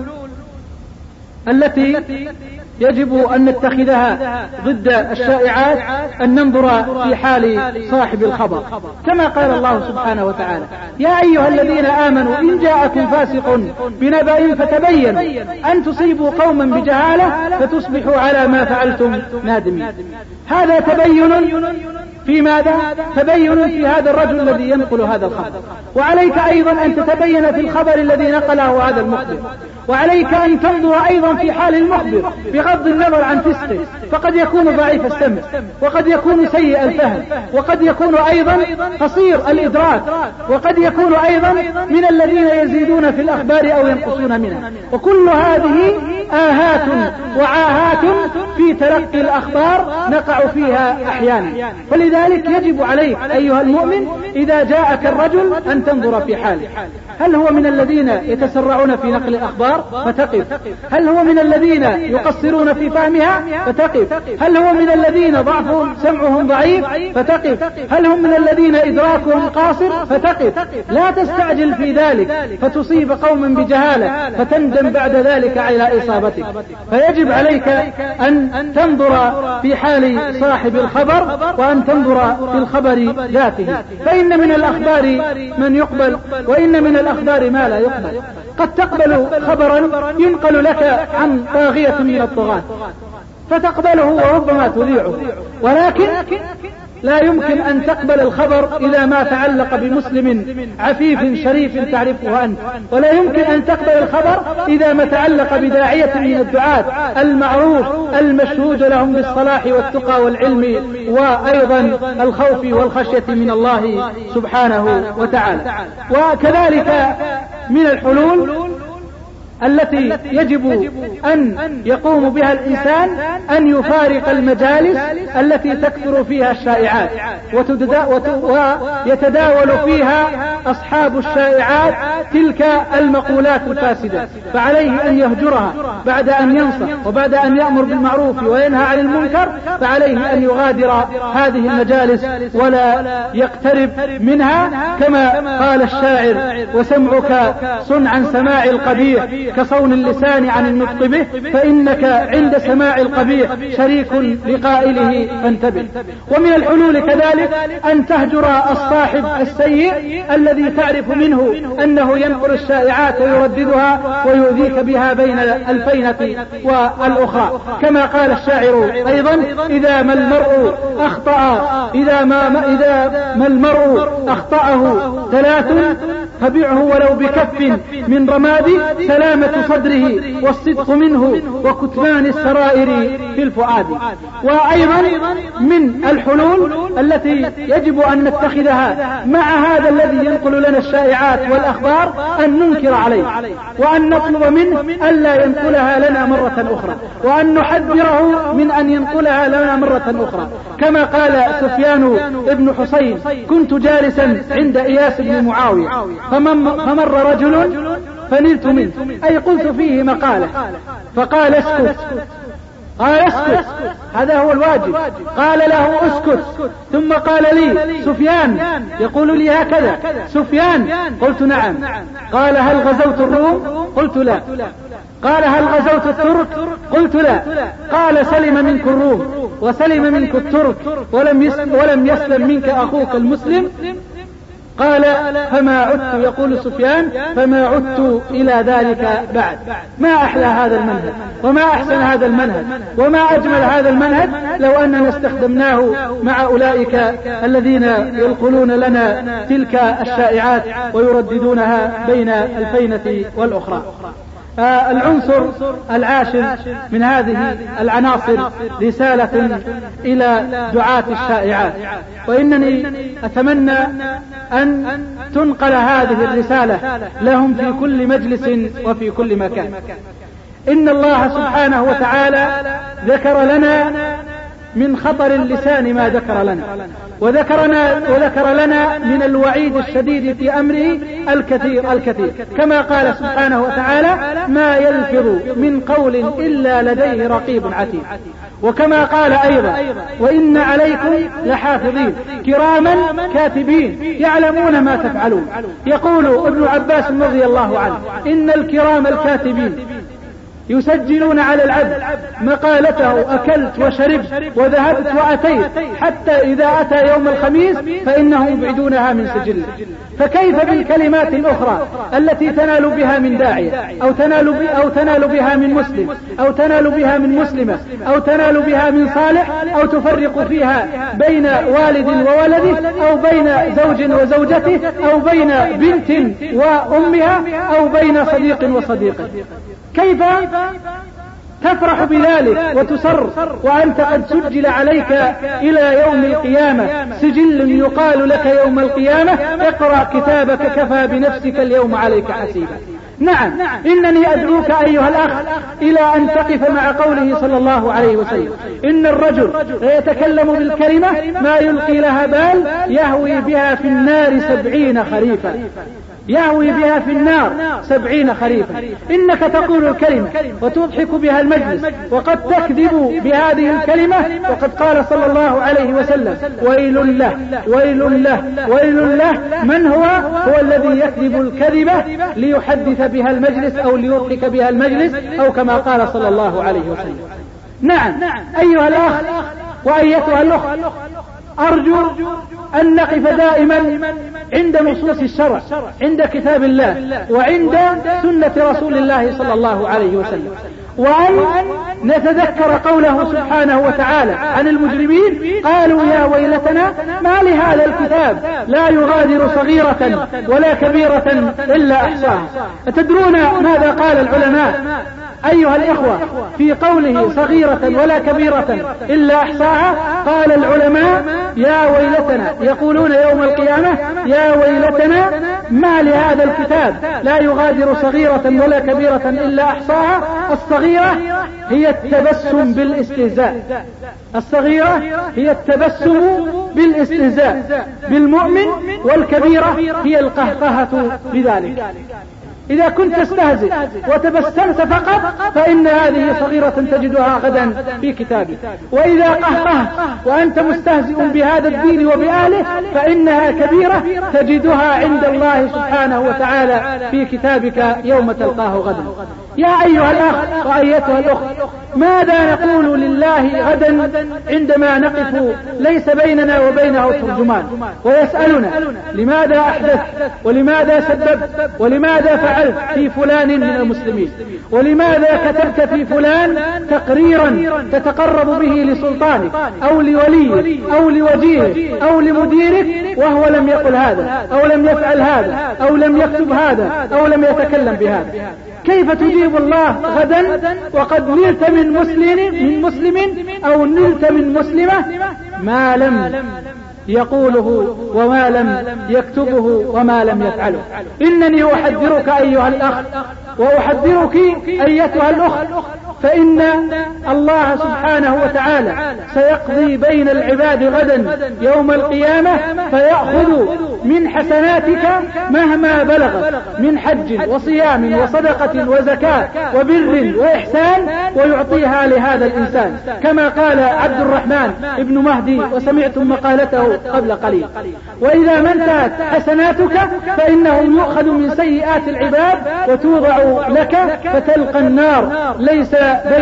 التي يجب أن نتخذها ضد الشائعات أن ننظر في حال صاحب الخبر، كما قال الله سبحانه وتعالى: يا أيها الذين آمنوا إن جاءكم فاسق بنبأ فتبين أن تصيبوا قوما بجهالة فتصبحوا على ما فعلتم نادمين. هذا تبين في ماذا؟ تبين في هذا الرجل الذي ينقل هذا الخبر، وعليك أيضا أن تتبين في الخبر الذي نقله هذا المخبر، وعليك أن تنظر أيضا في حال المخبر بغض النظر عن فسقه، فقد يكون ضعيف السمع، وقد يكون سيء الفهم، وقد يكون أيضا قصير الإدراك، وقد يكون أيضا من الذين يزيدون في الأخبار أو ينقصون منها. وكل هذه آهات وعاهات في تلقي الأخبار نقع فيها أحيانا. فلذلك يجب عليك أيها المؤمن إذا جاءك الرجل أن تنظر في حاله، هل هو من الذين يتسرعون في نقل الأخبار فتقف؟ هل هو من الذين يقصرون في فهمها فتقف؟ هل هو من الذين ضعفهم سمعهم ضعيف فتقف؟ هل هم من الذين إدراكهم قاصر فتقف؟ لا تستعجل في ذلك فتصيب قوما بجهالة فتندم بعد ذلك على إصابتك. فيجب عليك أن تنظر في حال صاحب الخبر وأن تنظر في الخبر ذاته، فإن من الأخبار من يقبل وإن من الأخبار ما لا يقبل. قد تقبل خبرا ينقل لك عن طاغية من الطغاة فتقبله وربما تذيعه، ولكن لا يمكن أن تقبل الخبر إذا ما تعلق بمسلم عفيف شريف تعرفه أنت، ولا يمكن أن تقبل الخبر إذا ما تعلق بداعية من الدعاة المعروف المشهود لهم بالصلاح والتقى والعلم وأيضا الخوف والخشية من الله سبحانه وتعالى. وكذلك من الحلول التي يجب أن يقوم بها الإنسان أن يفارق المجالس التي تكثر فيها الشائعات ويتداول فيها أصحاب الشائعات تلك المقولات الفاسدة، فعليه أن يهجرها بعد أن ينصح وبعد أن يأمر بالمعروف وينهى عن المنكر، فعليه أن يغادر هذه المجالس ولا يقترب منها، كما قال الشاعر: وسمعك صن عن سماع القبيح كصون اللسان عن النطق به، فإنك عند سماع القبيح شريك لقائله فانتبه. ومن الحلول كذلك أن تهجر الصاحب السيء الذي تعرف منه أنه ينقل الشائعات ويرددها ويؤذيك بها بين الفينة والأخرى، كما قال الشاعر أيضا: إذا ما المرء أخطأه ثلاث فبعه ولو بكف من رماد، سلامة صدره والصدق منه وكتمان السرائر في الفؤاد. وأيضا من الحلول التي يجب أن نتخذها مع هذا الذي ينقل لنا الشائعات والأخبار أن ننكر عليه، وأن نطلب منه ألا ينقلها لنا مرة أخرى، وأن نحذره من أن ينقلها لنا مرة أخرى، كما قال سفيان بن حسين: كنت جالسا عند إياس بن معاوية فمر رجل فنلت منه، أي قلت فيه مقالة، فقال: اسكت. قال: اسكت، هذا هو الواجب. قال له: اسكت. ثم قال لي: سفيان يقول لي هكذا. سفيان؟ قلت: نعم. قال: هل غزوت الروم؟ قلت: لا. قال: هل غزوت الترك؟ قلت: لا. قال: سلم منك الروم وسلم منك الترك ولم يسلم منك أخوك المسلم. قال: فما عدت، يقول سفيان، فما عدت إلى ذلك بعد. ما أحلى هذا المنهج، وما أحسن هذا المنهج، وما أجمل هذا المنهج لو أننا استخدمناه مع أولئك الذين ينقلون لنا تلك الشائعات ويرددونها بين الفينة والأخرى. العنصر العاشر من هذه العناصر رسالة إلى دعاة الشائعات، وإنني أتمنى أن تنقل هذه الرسالة لهم في كل مجلس وفي كل مكان. إن الله سبحانه وتعالى ذكر لنا من خطر اللسان ما ذكر لنا، وذكر لنا من الوعيد الشديد في أمره الكثير، كما قال سبحانه وتعالى: ما يلفظ من قول إلا لديه رقيب عتيد. وكما قال أيضا: وإن عليكم لحافظين كراما كاتبين يعلمون ما تفعلون. يقول ابن عباس رضي الله عنه: إن الكرام الكاتبين يسجلون على العبد مقالته: أكلت وشربت وذهبت وأتيت، حتى إذا أتى يوم الخميس فإنهم يبعدونها من سجله. فكيف بالكلمات الأخرى التي تنال بها من داعية، أو تنال بها من مسلم، أو تنال بها من مسلمة، أو تنال بها من صالح، أو تفرق فيها بين والد وولده، أو بين زوج وزوجته، أو بين بنت وأمها، أو بين صديق وصديقه؟ كيف تفرح بذلك وتسر وأنت قد سجل عليك إلى يوم القيامة سجل يقال لك يوم القيامة: اقرأ كتابك كفى بنفسك اليوم عليك حسيبا. نعم، إنني أدعوك أيها الأخ إلى أن تقف مع قوله صلى الله عليه وسلم: إن الرجل يتكلم بالكلمة ما يلقي لها بال يهوي بها في النار 70 خريفا. يهوي بها في النار 70 خريفا. إنك تقول الكلمة وتضحك بها المجلس، وقد تكذب بهذه الكلمة، وقد قال صلى الله عليه وسلم: ويل له ويل له ويل له. من هو الذي يكذب الكذبة ليحدث بها المجلس أو ليضحك بها المجلس، أو كما قال صلى الله عليه وسلم. نعم أيها الأخ وأيتها الأخت، أرجو أن نقف دائما عند نصوص الشرع، عند كتاب الله وعند سنة رسول الله صلى الله عليه وسلم، وأن نتذكر قوله سبحانه وتعالى عن المجرمين: قالوا يا ويلتنا ما لهذا الكتاب لا يغادر صغيرة ولا كبيرة إلا أحصاها. أتدرون ماذا قال العلماء أيها الإخوة في قوله صغيرة ولا كبيرة إلا أحصاها؟ قال العلماء: يا ويلتنا، يقولون يوم القيامة: يا ويلتنا ما لهذا الكتاب لا يغادر صغيرة ولا كبيرة إلا أحصاها. الصغيرة هي التبسم بالاستهزاء، الصغيرة هي التبسم بالاستهزاء بالمؤمن، والكبيرة هي القهقهة بذلك. إذا كنت تستهزئ وتبسمت فقط فإن هذه صغيرة تجدها غدا في كتابك، وإذا قهقهت وأنت مستهزئ بهذا الدين وبأهله فإنها كبيرة تجدها عند الله سبحانه وتعالى في كتابك يوم تلقاه غدا. يا أيها الأخ وأيتها الأخت، ماذا نقول لله غدا عندما نقف ليس بيننا وبينه ترجمان ويسألنا: لماذا أحدث، ولماذا سببت، ولماذا فعلت في فلان من المسلمين، ولماذا كتبت في فلان تقريرا تتقرب به لسلطانك أو لوليك أو لوجيهك أو لمديرك وهو لم يقل هذا أو لم يفعل هذا أو لم يكتب هذا أو لم يتكلم بهذا؟ كيف تجيب الله غدا وقد نلت من مسلم أو نلت من مسلمة ما لم يقوله وما لم يكتبه وما لم يفعله؟ إنني أحذرك أيها الأخ وأحذرك أيتها الأخت، فإن الله سبحانه وتعالى سيقضي بين العباد غدا يوم القيامة فيأخذ من حسناتك مهما بلغت من حج وصيام وصدقة وزكاة وبر وإحسان ويعطيها لهذا الإنسان، كما قال عبد الرحمن ابن مهدي وسمعتم مقالته قبل قليل. وإذا ما انتهت حسناتك فإنه يؤخذ من سيئات العباد وتوضع لك فتلقى النار ليس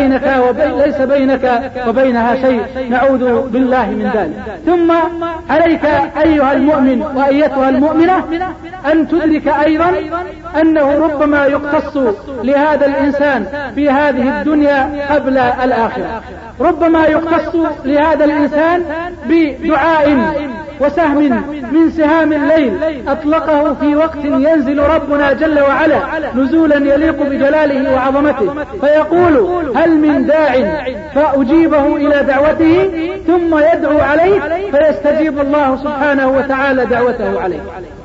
بينك وبينها شيء، نعوذ بالله من ذلك. ثم عليك أيها المؤمن وأيتها المؤمنة أن تدرك أيضا أنه ربما يقتص لهذا الإنسان في هذه الدنيا قبل الآخرة، ربما يقتص لهذا الإنسان بدعاء وسهم من سهام الليل أطلقه في وقت ينزل ربنا جل وعلا نزولا يليق بجلاله وعظمته، فيقول: هل من داع فأجيبه إلى دعوته، ثم يدعو عليه فيستجيب الله سبحانه وتعالى دعوته عليه.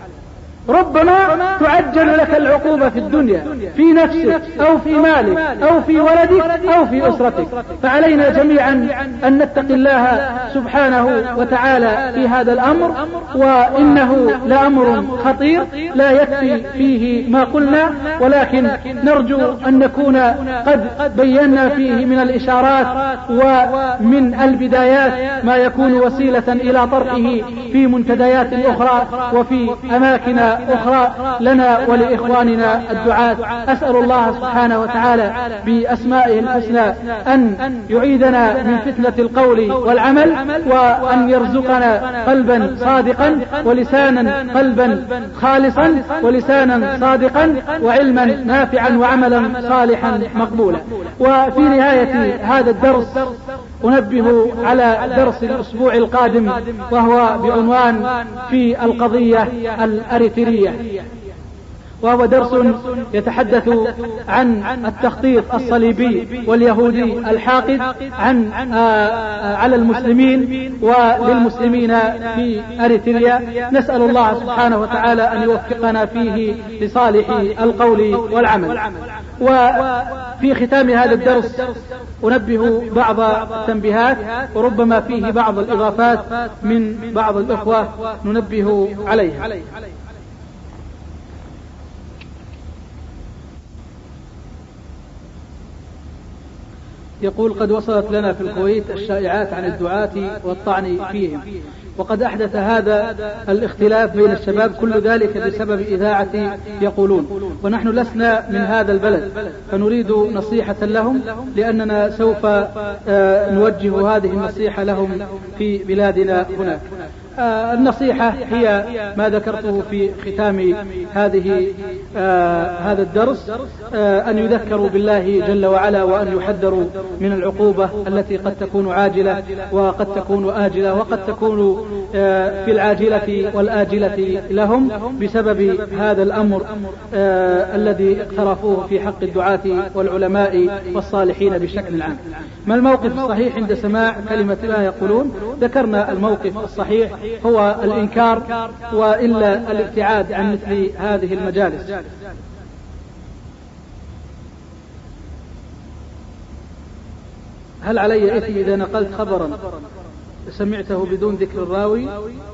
ربما تعجل لك العقوبة في الدنيا في نفسك أو في مالك أو في ولدك أو في أسرتك، فعلينا جميعا أن نتقي الله سبحانه وتعالى في هذا الأمر، وإنه لأمر خطير لا يكفي فيه ما قلنا، ولكن نرجو أن نكون قد بينا فيه من الإشارات ومن البدايات ما يكون وسيلة إلى طرحه في منتديات أخرى وفي أماكن أخرى لنا ولإخواننا الدعاة. أسأل الله سبحانه وتعالى بأسمائه الحسنى أن يعيدنا من فتنة القول والعمل، وأن يرزقنا قلبا صادقا ولسانا قلبا خالصا ولسانا صادقا وعلما نافعا وعملا صالحا مقبولا. وفي نهاية هذا الدرس أنبه على درس الأسبوع القادم، وهو بعنوان في القضية الأريترية، وهو درس يتحدث عن التخطيط الصليبي واليهودي الحاقد على المسلمين وللمسلمين في أريتريا. نسأل الله سبحانه وتعالى أن يوفقنا فيه لصالح القول والعمل. وفي ختام هذا الدرس أنبه بعض التنبيهات، وربما فيه بعض الإضافات من بعض الأخوة ننبه عليها. يقول: قد وصلت لنا في الكويت الشائعات عن الدعاة والطعن فيهم، وقد أحدث هذا الاختلاف بين الشباب، كل ذلك بسبب إذاعة يقولون، ونحن لسنا من هذا البلد، فنريد نصيحة لهم، لأننا سوف نوجه هذه النصيحة لهم في بلادنا هناك. النصيحة هي ما ذكرته في ختام هذا الدرس، أن يذكروا بالله جل وعلا، وأن يحذروا من العقوبة التي قد تكون عاجلة وقد تكون آجلة، وقد تكون في العاجلة والآجلة لهم بسبب هذا الأمر الذي اقترفوه في حق الدعاة والعلماء والصالحين بشكل عام. ما الموقف الصحيح عند سماع كلمة لا يقولون؟ ذكرنا الموقف الصحيح هو الإنكار وإلا الابتعاد عن مثل هذه المجالس. هل علي إثم إذا نقلت خبرا سمعته بدون ذكر الراوي؟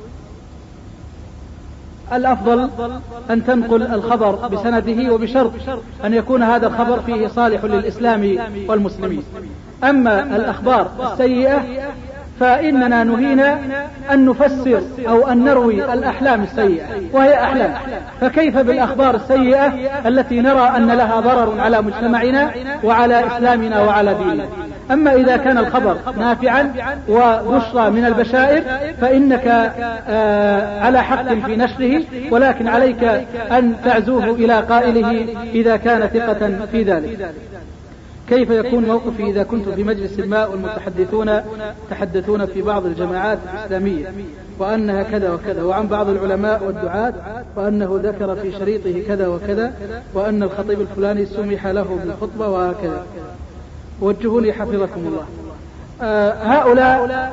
الأفضل أن تنقل الخبر بسنده، وبشرط أن يكون هذا الخبر فيه صالح للإسلام والمسلمين. أما الأخبار السيئة فإننا نهينا أن نفسر أو أن نروي الأحلام السيئة، وهي أحلام، فكيف بالأخبار السيئة التي نرى أن لها ضرر على مجتمعنا وعلى إسلامنا وعلى ديننا؟ أما إذا كان الخبر نافعا وبشرى من البشائر فإنك على حق في نشره، ولكن عليك أن تعزوه إلى قائله إذا كان ثقة في ذلك. كيف يكون موقفي إذا كنت في مجلس الماء والمتحدثون تحدثون في بعض الجماعات الإسلامية وأنها كذا وكذا، وعن بعض العلماء والدعاة وأنه ذكر في شريطه كذا وكذا، وأن الخطيب الفلاني سمح له بالخطبة وهكذا؟ وجهوني حفظكم الله. هؤلاء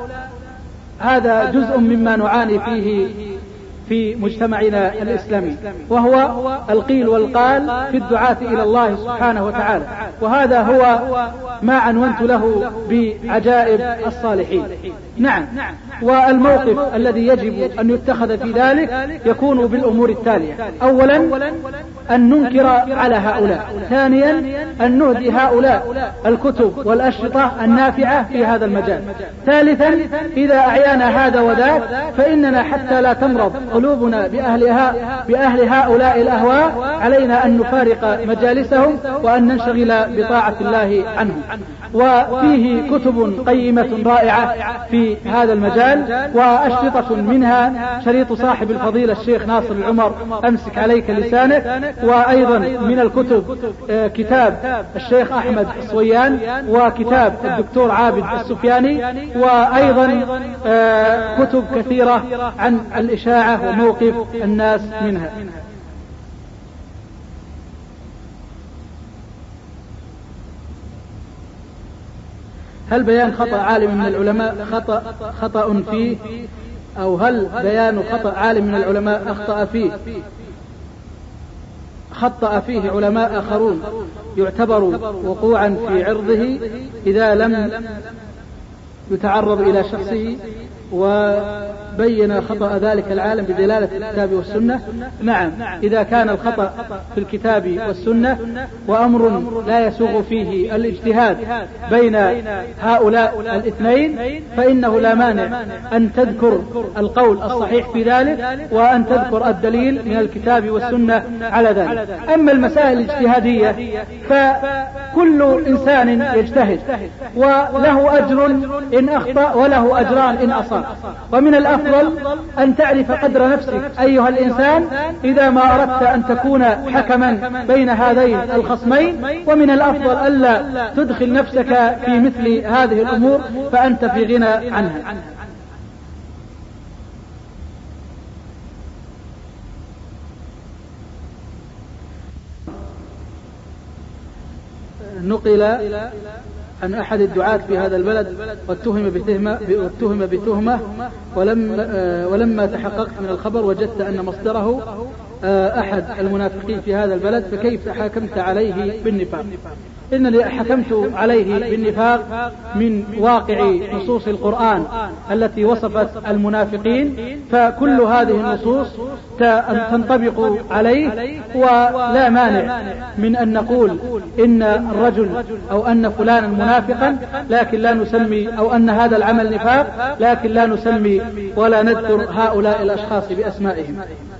هذا جزء مما نعاني فيه في مجتمعنا الإسلامي، وهو القيل والقال في الدعاة إلى الله سبحانه وتعالى، وهذا هو ما عنونت له بعجائب الصالحين. نعم، والموقف الذي يجب أن يتخذ في ذلك يكون بالأمور التالية: أولا أن ننكر على هؤلاء، ثانيا أن نهدي هؤلاء الكتب والأشرطة النافعة في هذا المجال، ثالثا إذا أعيانا هذا وذاك فإننا حتى لا تمرض قلوبنا بأهل هؤلاء الأهواء علينا أن نفارق مجالسهم وأن ننشغل بطاعة الله عنهم. وفيه كتب قيمة رائعة في هذا المجال، وأشرطة منها شريط صاحب الفضيلة الشيخ ناصر العمر أمسك عليك لسانك، وأيضا من الكتب كتاب الشيخ أحمد الصويان، وكتاب الدكتور عابد السفياني، وأيضا كتب كثيرة عن الإشاعة وموقف الناس منها. هل بيان خطأ عالم من العلماء خطأ فيه، أو هل بيان خطأ عالم من العلماء خطأ فيه علماء آخرون يعتبر وقوعا في عرضه إذا لم يتعرض إلى شخصه وبين خطأ ذلك العالم بدلالة الكتاب والسنة؟ نعم، إذا كان الخطأ في الكتاب والسنة وأمر لا يسوغ فيه الاجتهاد بين هؤلاء الاثنين فإنه لا مانع أن تذكر القول الصحيح في ذلك وأن تذكر الدليل من الكتاب والسنة على ذلك. أما المسائل الاجتهادية فكل إنسان يجتهد وله أجر إن أخطأ وله أجران إن أصاب، ومن الأفضل أن تعرف قدر نفسك أيها الإنسان إذا ما أردت أن تكون حكما بين هذين الخصمين، ومن الأفضل ألا تدخل نفسك في مثل هذه الأمور فأنت في غنى عنها. نقل عن أحد الدعاة في هذا البلد واتهم بتهمة ولما تحققت من الخبر وجدت أن مصدره أحد المنافقين في هذا البلد، فكيف حكمت عليه بالنفاق؟ إنني حكمت عليه بالنفاق من واقع نصوص القرآن التي وصفت المنافقين، فكل هذه النصوص تنطبق عليه، ولا مانع من أن نقول إن الرجل أو أن فلانا منافقا لكن لا نسمي، أو أن هذا العمل نفاق لكن لا نسمي ولا نذكر هؤلاء الأشخاص بأسمائهم.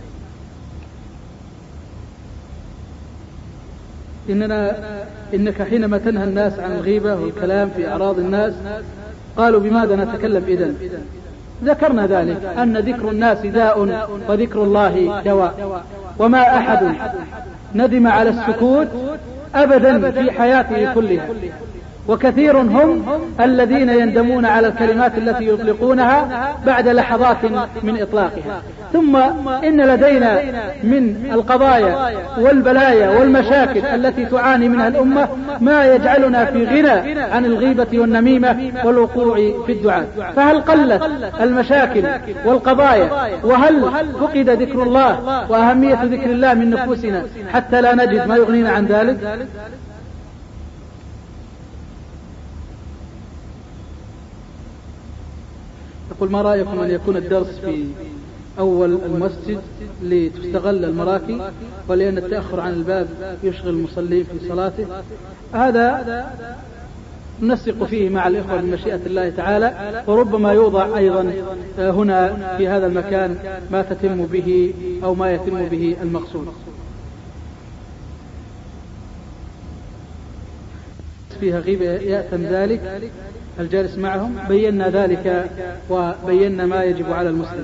إنك حينما تنهى الناس عن الغيبة والكلام في أعراض الناس قالوا بماذا نتكلم إذن؟ ذكرنا ذلك أن ذكر الناس داء وذكر الله دواء، وما أحد ندم على السكوت أبدا في حياته كلها، وكثير هم الذين يندمون على الكلمات التي يطلقونها بعد لحظات من إطلاقها. ثم إن لدينا من القضايا والبلايا والمشاكل التي تعاني منها الأمة ما يجعلنا في غنى عن الغيبة والنميمة والوقوع في الدعاء. فهل قلت المشاكل والقضايا وهل فقد ذكر الله وأهمية ذكر الله من نفوسنا حتى لا نجد ما يغنينا عن ذلك؟ يقول: ما رأيكم أن يكون الدرس في أول المسجد لتستغل المراكي، ولأن التأخر عن الباب يشغل المصلين في صلاته؟ هذا نسق فيه مع الإخوة بمشيئة الله تعالى، وربما يوضع أيضا هنا في هذا المكان ما تتم به أو ما يتم به المقصود. فيها غيبة يأتم ذلك الجالس معهم، بينا ذلك وبينا ما يجب على المسلم.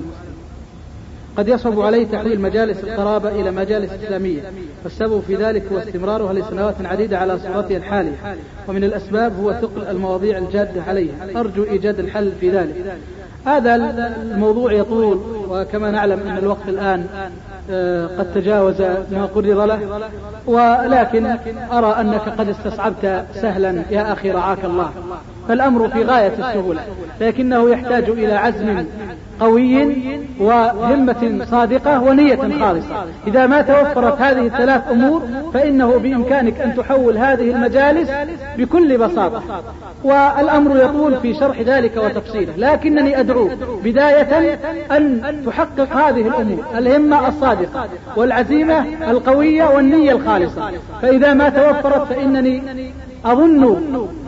قد يصعب عليه تحويل مجالس القرابة إلى مجالس إسلامية، والسبب في ذلك هو استمرارها لسنوات عديدة على صورتها الحالية، ومن الأسباب هو ثقل المواضيع الجادة عليها. أرجو إيجاد الحل في ذلك. هذا الموضوع يطول، وكما نعلم أن الوقت الآن قد تجاوز ما قرر له، ولكن أرى أنك قد استصعبت سهلا يا أخي رعاك الله. فالأمر في غاية السهولة، لكنه يحتاج إلى عزم قوي وهمة صادقة ونية خالصة. إذا ما توفرت هذه الثلاث أمور فإنه بإمكانك أن تحول هذه المجالس بكل بساطة، والأمر يطول في شرح ذلك وتفصيله، لكنني أدعو بداية أن تحقق هذه الأمور: الهمة الصادقة والعزيمة القوية والنية الخالصة. فإذا ما توفرت فإنني أظن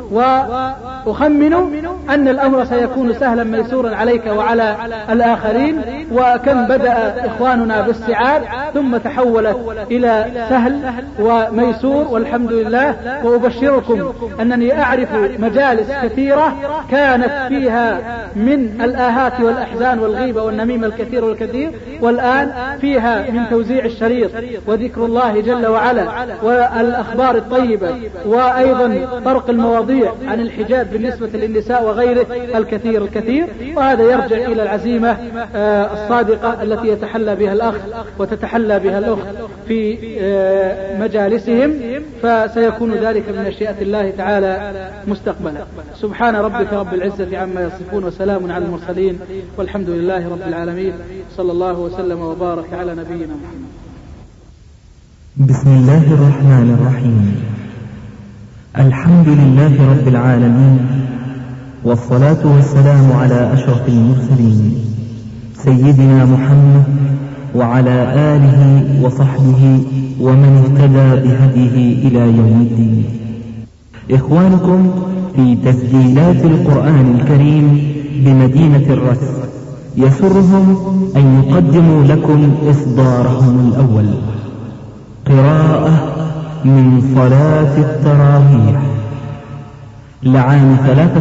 وأخمن أن الأمر سيكون سهلا ميسورا عليك وعلى الآخرين. وكم بدأ إخواننا بالصعاب ثم تحولت إلى سهل وميسور والحمد لله. وأبشركم أنني أعرف مجالس كثيرة كانت فيها من الآهات والأحزان والغيبة والنميمة الكثير والكثير، والآن فيها من توزيع الشريط وذكر الله جل وعلا والأخبار الطيبة، وأيضا طرق المواضيع عن الحجاب بالنسبة للنساء وغيره الكثير. وهذا يرجع إلى العزيمة الصادقة التي يتحلى بها الأخ وتتحلى بها الأخت في مجالسهم، فسيكون ذلك بمشيئة الله تعالى مستقبلا. سبحان ربك رب العزة عما يصفون، وسلام على المرسلين، والحمد لله رب العالمين. صلى الله وسلم وبارك على نبينا محمد. بسم الله الرحمن الرحيم. الحمد لله رب العالمين، والصلاة والسلام على أشرف المرسلين سيدنا محمد وعلى آله وصحبه ومن اهتدى بهديه إلى يوم الدين. إخوانكم في تسجيلات القرآن الكريم بمدينة الرس يسرهم أن يقدموا لكم إصدارهم الأول، قراءة من صلاة التراويح لعام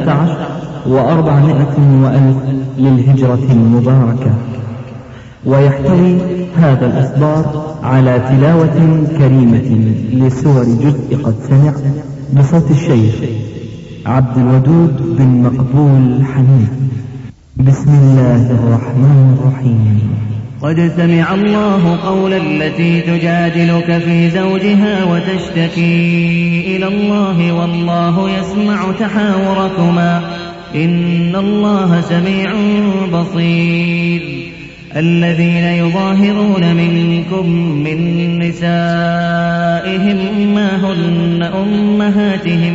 13,400 للهجرة المباركة. ويحتوي هذا الإصدار على تلاوة كريمة لسور جزء قد سمع بصوت الشيخ عبد الودود بن مقبول حنيف. بسم الله الرحمن الرحيم. قد سمع الله قول التي تجادلك في زوجها وتشتكي إلى الله والله يسمع تحاوركما إن الله سميع بصير. الذين يظاهرون منكم من نسائهم ما هن أمهاتهم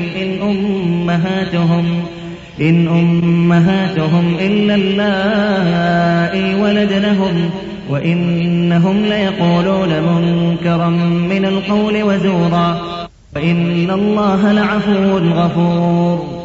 إن أمهاتهم إلا اللائي ولدنهم وإنهم ليقولون منكرا من القول وزورا وإن الله لعفو غفور.